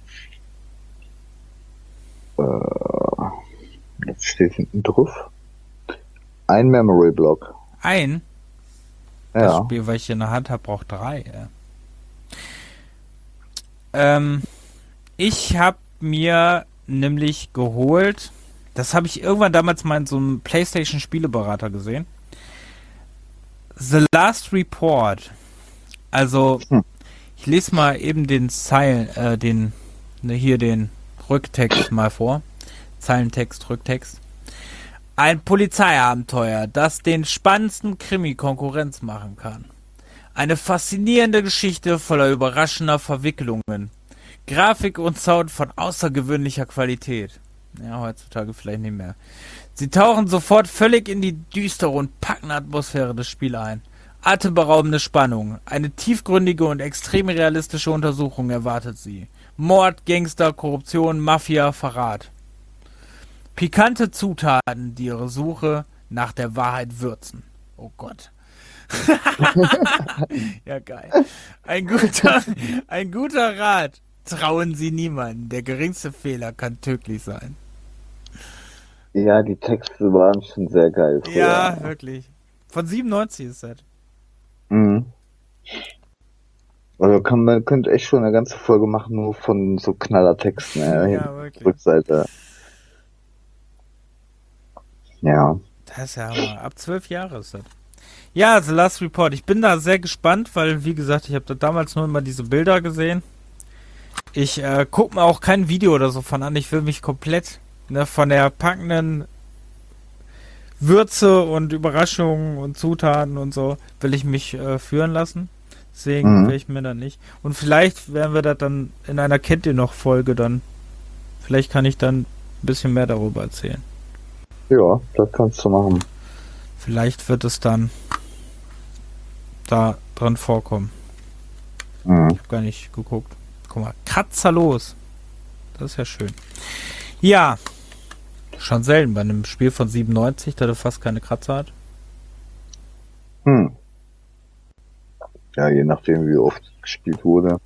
Jetzt steht hinten drauf. Ein Memory Block. Ein? Ja. Das Spiel, was ich in der Hand habe, braucht 3. Ja. Ich habe mir nämlich geholt, das habe ich irgendwann damals mal in so einem PlayStation-Spieleberater gesehen. The Last Report. Also, ich lese mal eben den den Rücktext mal vor. Zeilentext, Rücktext. Ein Polizeiabenteuer, das den spannendsten Krimi Konkurrenz machen kann. Eine faszinierende Geschichte voller überraschender Verwicklungen. Grafik und Sound von außergewöhnlicher Qualität. Ja, heutzutage vielleicht nicht mehr. Sie tauchen sofort völlig in die düstere und packende Atmosphäre des Spiels ein. Atemberaubende Spannung, eine tiefgründige und extrem realistische Untersuchung erwartet sie. Mord, Gangster, Korruption, Mafia, Verrat. Pikante Zutaten, die ihre Suche nach der Wahrheit würzen. Oh Gott. Ja, geil. Ein guter Rat. Trauen Sie niemanden. Der geringste Fehler kann tödlich sein. Ja, die Texte waren schon sehr geil. Früher. Ja, wirklich. Von 97 ist das. Also man könnte echt schon eine ganze Folge machen, nur von so Knallertexten. Ja, wirklich. Rückseite. Ja. Das ist ja Hammer. Ab 12 Jahre ist das. Ja, The Last Report. Ich bin da sehr gespannt, weil, wie gesagt, ich habe da damals nur immer diese Bilder gesehen. Ich gucke mir auch kein Video oder so von an. Ich will mich komplett von der packenden Würze und Überraschungen und Zutaten und so will ich mich führen lassen. Deswegen will ich mir dann nicht. Und vielleicht werden wir das dann in einer Kennt ihr noch Folge dann. Vielleicht kann ich dann ein bisschen mehr darüber erzählen. Ja, das kannst du machen. Vielleicht wird es dann da dran vorkommen. Ich habe gar nicht geguckt. Guck mal, Kratzer los. Das ist ja schön. Ja, schon selten bei einem Spiel von 97, da du fast keine Kratzer hat. Ja, je nachdem, wie oft gespielt wurde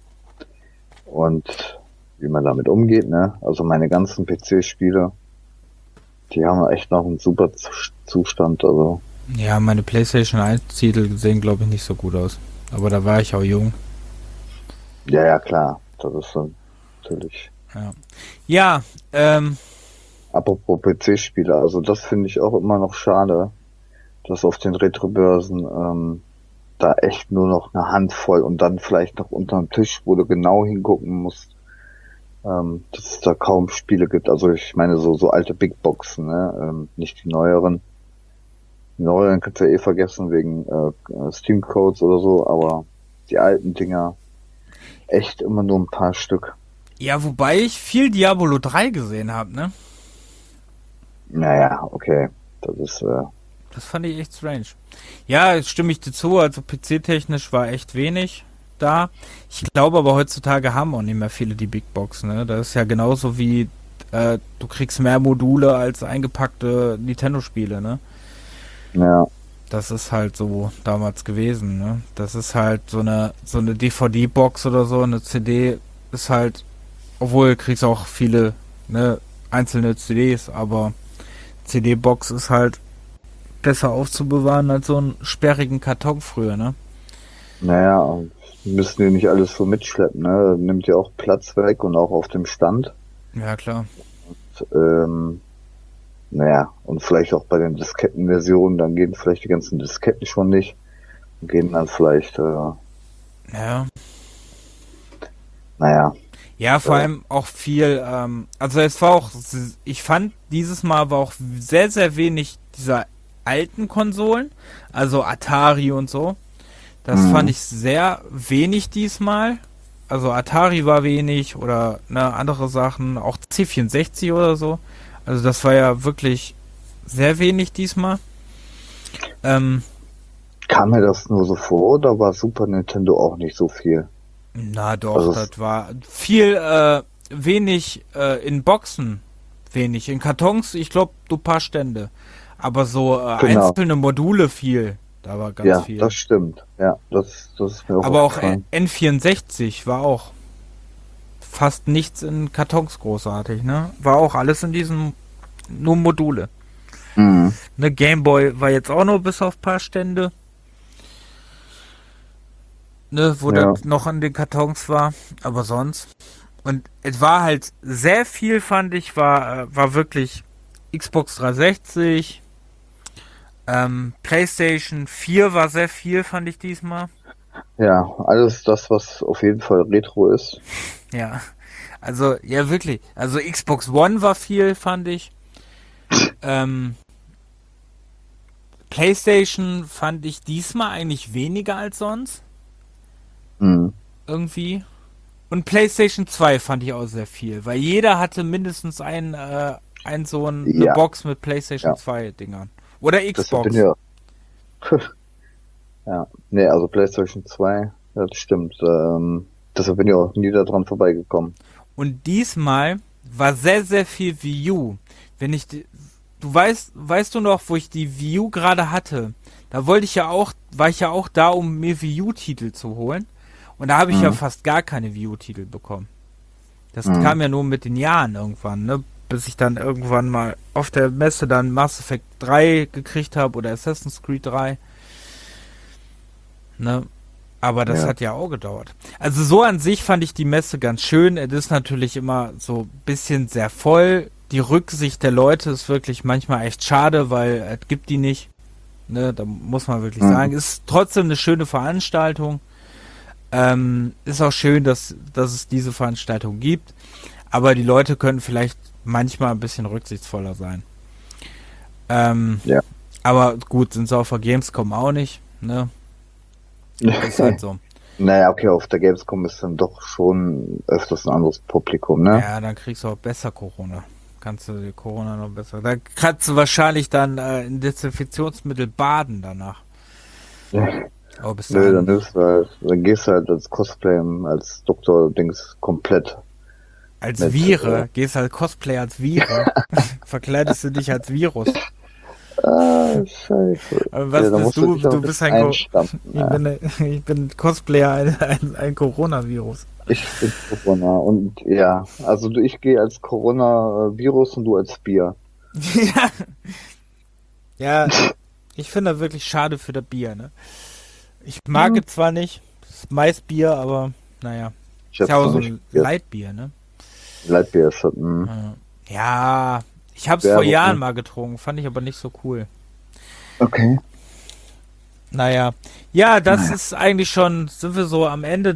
und wie man damit umgeht, ne? Also meine ganzen PC-Spiele Die haben echt noch einen super Zustand, also. Ja, meine PlayStation 1-Titel sehen, glaube ich, nicht so gut aus. Aber da war ich auch jung. Ja, ja, klar. Das ist dann natürlich. Ja, ja ähm, Apropos PC-Spiele, also das finde ich auch immer noch schade, dass auf den Retro-Börsen da echt nur noch eine Handvoll und dann vielleicht noch unterm Tisch, wo du genau hingucken musst, dass es da kaum Spiele gibt. Also ich meine so alte Big Boxen, ne? Nicht die neueren. Die neueren kannst du ja eh vergessen wegen Steam Codes oder so, aber die alten Dinger echt immer nur ein paar Stück. ja, wobei ich viel Diablo 3 gesehen habe, ne? Naja, okay. Das ist Das fand ich echt strange. Ja, jetzt stimme ich dir zu, also PC-technisch war echt wenig da. Ich glaube aber heutzutage haben auch nicht mehr viele die Big Box, ne? Das ist ja genauso wie du kriegst mehr Module als eingepackte Nintendo-Spiele, ne? ja, Das ist halt so damals gewesen, ne? Das ist halt so eine DVD-Box oder so, eine CD ist halt, obwohl du kriegst auch viele, ne, einzelne CDs, aber CD-Box ist halt besser aufzubewahren als so einen sperrigen Karton früher, ne? naja, müssen die nicht alles so mitschleppen, ne? Nimmt ja auch Platz weg und auch auf dem Stand. Ja, klar. Ähm, naja, und vielleicht auch bei den Diskettenversionen, dann gehen vielleicht die ganzen Disketten schon nicht. Und gehen dann vielleicht, Ja. naja, Ja, vor allem auch viel, also es war auch, ich fand, dieses Mal war auch sehr, sehr wenig dieser alten Konsolen, also Atari und so. Das fand mhm. ich sehr wenig diesmal. Also Atari war wenig oder ne, andere Sachen, auch C64 oder so. Also das war ja wirklich sehr wenig diesmal. Ähm, Kam mir das nur so vor oder war Super Nintendo auch nicht so viel? na doch, Also, das war viel wenig in Boxen, wenig in Kartons, ich glaube, so ein paar Stände. Aber so genau. einzelne Module viel, da war ganz Ja, viel. das stimmt. Ja, das ist mir auch Aber auch aufgefallen. N64 war auch fast nichts in Kartons großartig, ne? War auch alles in diesen nur Module. Mhm. Ne, Gameboy war jetzt auch nur bis auf ein paar Stände, ne, wo das Ja, noch an den Kartons war, aber sonst. Und es war halt sehr viel, fand ich, war wirklich Xbox 360, PlayStation 4 war sehr viel, fand ich diesmal. ja, alles das, was auf jeden Fall Retro ist. Ja, also, ja, wirklich. Also Xbox One war viel, fand ich. Ähm, PlayStation fand ich diesmal eigentlich weniger als sonst. Mhm. Irgendwie. Und PlayStation 2 fand ich auch sehr viel, weil jeder hatte mindestens eine Ja, Box mit PlayStation ja, 2 Dingern. Oder deshalb bin Xbox. ja, ja, nee, also PlayStation 2, ja, das stimmt. Deshalb bin ich auch nie daran vorbeigekommen. Und diesmal war sehr, sehr viel Wii U. Wenn ich, du weißt du noch, wo ich die Wii U gerade hatte? Da war ich ja auch da, um mir Wii U-Titel zu holen. Und da habe ich ja Mhm. fast gar keine Wii U-Titel bekommen. Das Mhm. kam ja nur mit den Jahren irgendwann, ne? Bis ich dann irgendwann mal auf der Messe dann Mass Effect 3 gekriegt habe oder Assassin's Creed 3. Ne? Aber das Ja, hat ja auch gedauert. Also so an sich fand ich die Messe ganz schön. Es ist natürlich immer so ein bisschen sehr voll. Die Rücksicht der Leute ist wirklich manchmal echt schade, weil es gibt die nicht. Ne? Da muss man wirklich mhm. sagen. Ist trotzdem eine schöne Veranstaltung. Ist auch schön, dass es diese Veranstaltung gibt. Aber die Leute können vielleicht manchmal ein bisschen rücksichtsvoller sein. Ähm, Ja. aber gut, sind sie auf der Gamescom auch nicht. Ne? Ist halt so. Naja, okay, auf der Gamescom ist dann doch schon öfters ein anderes Publikum, ne? Ja, dann kriegst du auch besser Corona. Kannst du die Corona noch besser. Da kannst du wahrscheinlich dann in Desinfektionsmittel baden danach. Aber bis Nö, dahin. dann gehst du halt als Cosplay, als Doktor-Dings komplett Als mit, Vire, gehst halt Cosplay als Vire. Verkleidest du dich als Virus. scheiße. Aber Ja, was da bist musst du du? dich auch ein Du bist bisschen einstampfen, ich ja. bin, ich bin Cosplayer, ein Coronavirus. Ich bin Corona und ja, also ich gehe als Corona-Virus und du als Bier. Ja. Ja, ich finde das wirklich schade für das Bier, ne? Ich mag es zwar nicht, das ist Maisbier, aber naja. Ich Ist ja hab's auch noch so nicht ein probiert. Leitbier, ne? Leitbier ist das, Ja, ich hab's vor Werbung, Jahren ne? mal getrunken, fand ich aber nicht so cool. Okay. Naja. Ja, das Naja. ist eigentlich schon, sind wir so am Ende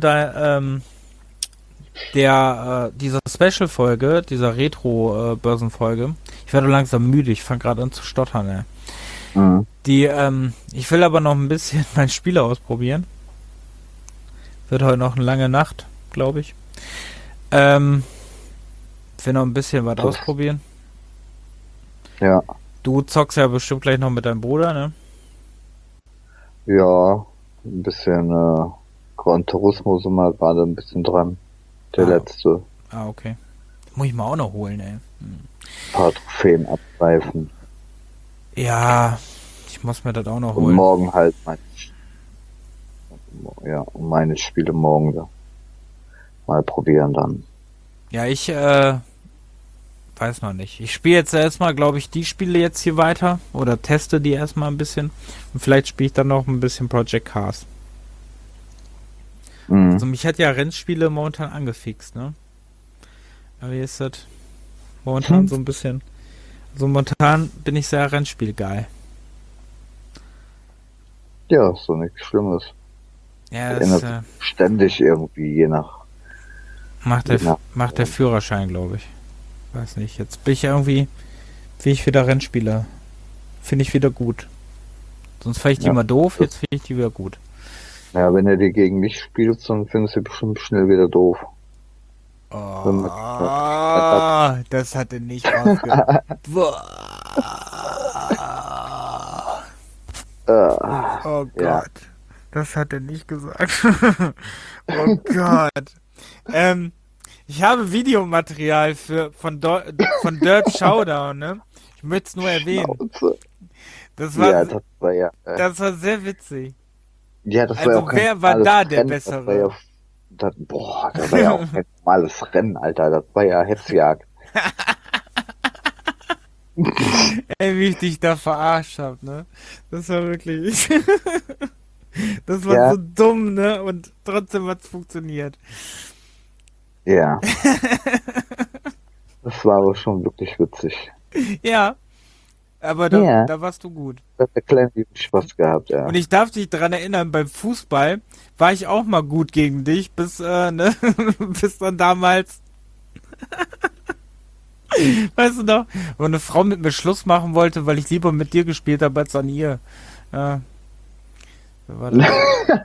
dieser Special-Folge, dieser Retro-Börsenfolge. Ich werde langsam müde, ich fange gerade an zu stottern, ey. Mhm. Ich will aber noch ein bisschen mein Spiel ausprobieren. Wird heute noch eine lange Nacht, glaube ich. Will noch ein bisschen was Das- ausprobieren. Ja. Du zockst ja bestimmt gleich noch mit deinem Bruder, ne? Ja. Ein bisschen Gran Turismo sind wir gerade ein bisschen dran. Der Ah. letzte. Ah, okay. Muss ich mal auch noch holen, ey. Paar Trophäen abgreifen. Ja, ich muss mir das auch noch Und holen. morgen halt meine Spiele morgen da mal probieren dann. Ja, ich weiß noch nicht. Ich spiele jetzt erstmal, glaube ich, die Spiele jetzt hier weiter oder teste die erstmal ein bisschen und vielleicht spiele ich dann noch ein bisschen Project Cars. Mhm. Also mich hat ja Rennspiele momentan angefixt, ne? Aber wie ist das? Momentan so ein bisschen. Also momentan bin ich sehr Rennspielgeil. Ja, ist so nichts Schlimmes. Ja, Ändert das sich ständig irgendwie, je nach. macht der Führerschein, glaube ich. Weiß nicht. Jetzt bin ich irgendwie, will ich wieder Rennspiele. Finde ich wieder gut. Sonst fand ich die Ja. immer doof, jetzt finde ich die wieder gut. Ja, wenn er die gegen mich spielt, dann findest du bestimmt schnell wieder doof. Oh, das hat er nicht rausgehört. Oh Gott. Ja. Das hat er nicht gesagt. Oh Gott. Ich habe Videomaterial von Dirt Showdown, ne? Ich möchte es nur erwähnen. Schnauze. Das Ja, das war ja. das war sehr witzig. Ja, das war Also ja auch kein wer war normales da der Rennen, Bessere? Das war ja, das war ja auch kein normales Rennen, Alter. Das war ja Hetzjagd. Ey, wie ich dich da verarscht hab, ne? Das war wirklich. Das war Ja. so dumm, ne? Und trotzdem hat's funktioniert. Ja. Das war aber schon wirklich witzig. Ja. Aber Ja. da warst du gut. Da hat der kleine Junge Spaß gehabt, ja. Und ich darf dich daran erinnern, beim Fußball war ich auch mal gut gegen dich, bis ne? Bis dann damals. Weißt du noch? Wo eine Frau mit mir Schluss machen wollte, weil ich lieber mit dir gespielt habe als an ihr. Ja. So war das.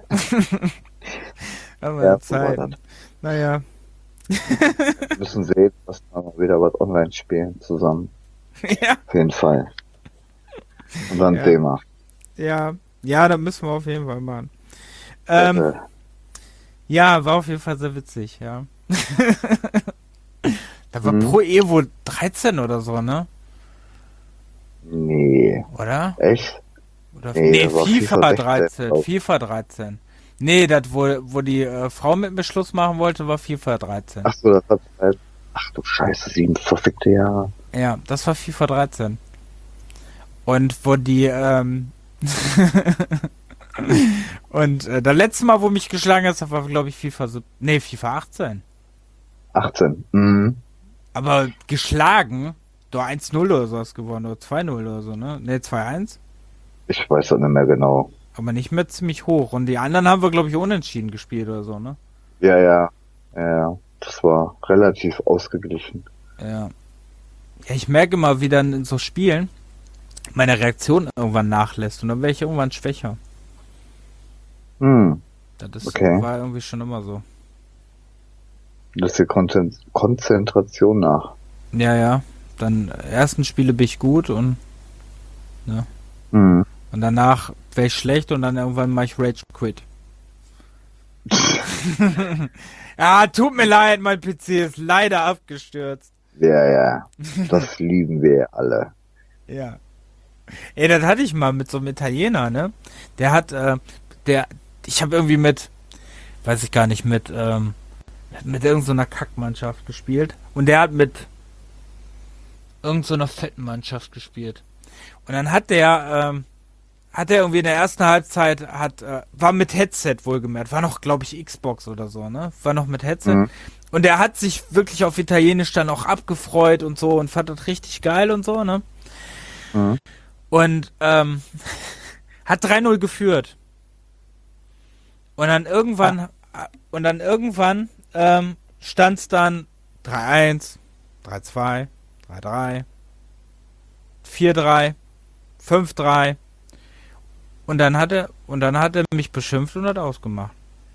Aber Ja, so war Zeiten. das. Naja. Wir müssen sehen, dass wir mal wieder was online spielen zusammen. Ja. Auf jeden Fall. Und dann Ja. sehen wir. Ja. Ja, das müssen wir auf jeden Fall machen. Äh, Ja, war auf jeden Fall sehr witzig, ja. Da war Mhm. Pro Evo 13 oder so, ne? nee. Oder? Echt? Oder Nee, nee, das war FIFA FIFA 13. 16. FIFA 13. Nee, das, wo die Frau mit mir Schluss machen wollte, war FIFA 13. Ach so, das hat halt. Ach du Scheiße, 7 verfickte Jahre. Ja, das war FIFA 13. Und wo die, und das letzte Mal, wo mich geschlagen hast, das war, glaube ich, FIFA 18. 18. Mhm. Aber geschlagen, du 1-0 oder so hast gewonnen, oder 2-0 oder so, ne? Ne, 2-1. Ich weiß das nicht mehr genau. Aber nicht mehr ziemlich hoch. Und die anderen haben wir, glaube ich, unentschieden gespielt oder so, ne? Ja. Das war relativ ausgeglichen. Ja. Ja, ich merke immer, wie dann in so Spielen meine Reaktion irgendwann nachlässt und dann wäre ich irgendwann schwächer. Hm. Das ist, Okay. war irgendwie schon immer so. Lässt die Konzentration nach. Ja. Dann ersten Spiele bin ich gut und Hm. danach wäre ich schlecht und dann irgendwann mache ich Rage Quit. Ja, tut mir leid, mein PC ist leider abgestürzt. Ja. Das lieben wir alle. Ja. Ey, das hatte ich mal mit so einem Italiener, ne? Der hat, ich habe irgendwie weiß ich gar nicht, mit irgendeiner Kackmannschaft gespielt. Und der hat mit irgend so einer fetten Mannschaft gespielt. Und dann hat der irgendwie in der ersten Halbzeit, war mit Headset wohlgemerkt, war noch, glaube ich, Xbox oder so, ne? War noch mit Headset. Mhm. Und er hat sich wirklich auf Italienisch dann auch abgefreut und so und fand das richtig geil und so, ne? Mhm. Und hat 3-0 geführt. Und dann irgendwann stand es dann 3-1, 3-2, 3-3, 4-3, 5-3. Und dann hat er mich beschimpft und hat ausgemacht.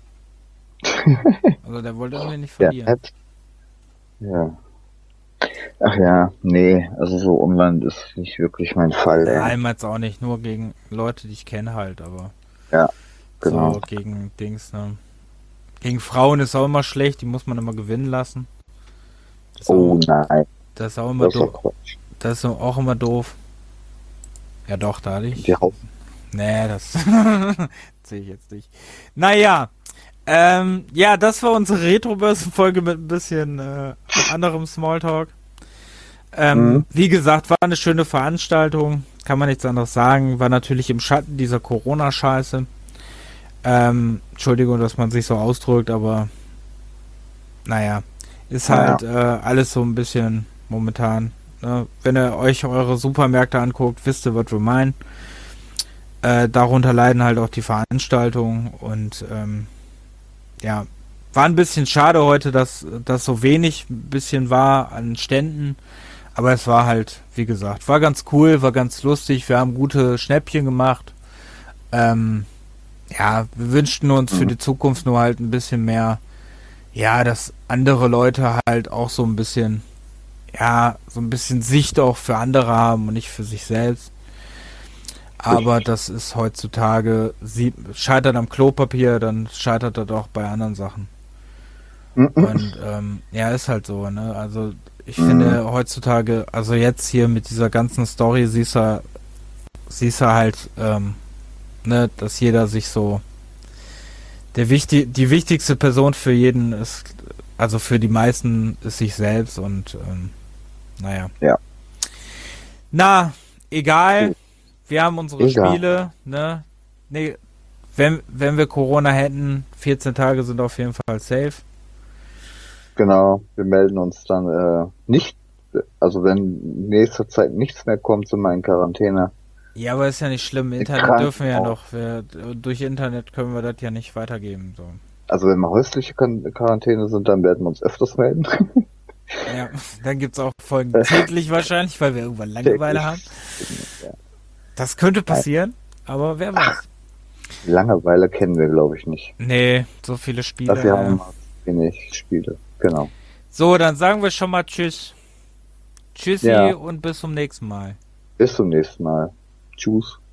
Also der wollte irgendwie nicht Ja, verlieren. ja. Ach ja, nee, also so Umland ist nicht wirklich mein Fall, ey. Nein, jetzt auch nicht, nur gegen Leute, die ich kenne halt, aber Ja, genau. so gegen Dings, ne? Gegen Frauen ist auch immer schlecht, die muss man immer gewinnen lassen. Das ist Oh auch, nein, das ist auch immer das ist doch doof. Quatsch. Das ist auch immer doof. Ja doch, da hatte ich. Die Haupt Nee, das sehe ich jetzt nicht. Naja, ja, das war unsere Retro-Börsen-Folge mit ein bisschen anderem Smalltalk. Wie gesagt, war eine schöne Veranstaltung, kann man nichts anderes sagen. War natürlich im Schatten dieser Corona-Scheiße. Entschuldigung, dass man sich so ausdrückt, aber naja, ist halt alles so ein bisschen momentan. Ne? Wenn ihr euch eure Supermärkte anguckt, wisst ihr, was wir meinen. Darunter leiden halt auch die Veranstaltungen und ja, war ein bisschen schade heute, dass das so wenig ein bisschen war an Ständen, aber es war halt, wie gesagt, war ganz cool, war ganz lustig, wir haben gute Schnäppchen gemacht. Ja, wir wünschten uns für die Zukunft nur halt ein bisschen mehr, ja, dass andere Leute halt auch so ein bisschen, ja, so ein bisschen Sicht auch für andere haben und nicht für sich selbst. Aber das ist heutzutage, scheitert am Klopapier, dann scheitert das auch bei anderen Sachen. Und ja, ist halt so, ne? Also ich finde heutzutage, also jetzt hier mit dieser ganzen Story siehst du halt, ne, dass jeder sich so, die wichtigste Person für jeden ist, also für die meisten ist sich selbst und naja. Ja. Na, egal. Wir haben unsere Egal. Spiele, ne? Nee, wenn wir Corona hätten, 14 Tage sind auf jeden Fall safe. Genau, wir melden uns dann nicht, also wenn in nächster Zeit nichts mehr kommt, sind wir in Quarantäne. Ja, aber ist ja nicht schlimm. Internet Krank dürfen wir ja auch. noch. Durch Internet können wir das ja nicht weitergeben. So. Also wenn wir häusliche Quarantäne sind, dann werden wir uns öfters melden. Ja, dann gibt's auch Folgen täglich wahrscheinlich, weil wir irgendwann Langeweile haben. Ja. Das könnte passieren, aber wer weiß. Langeweile kennen wir, glaube ich, nicht. Nee, so viele Spiele. Dafür haben wir wenig Spiele. Genau. So, dann sagen wir schon mal Tschüss. Tschüssi Ja. und bis zum nächsten Mal. Bis zum nächsten Mal. Tschüss.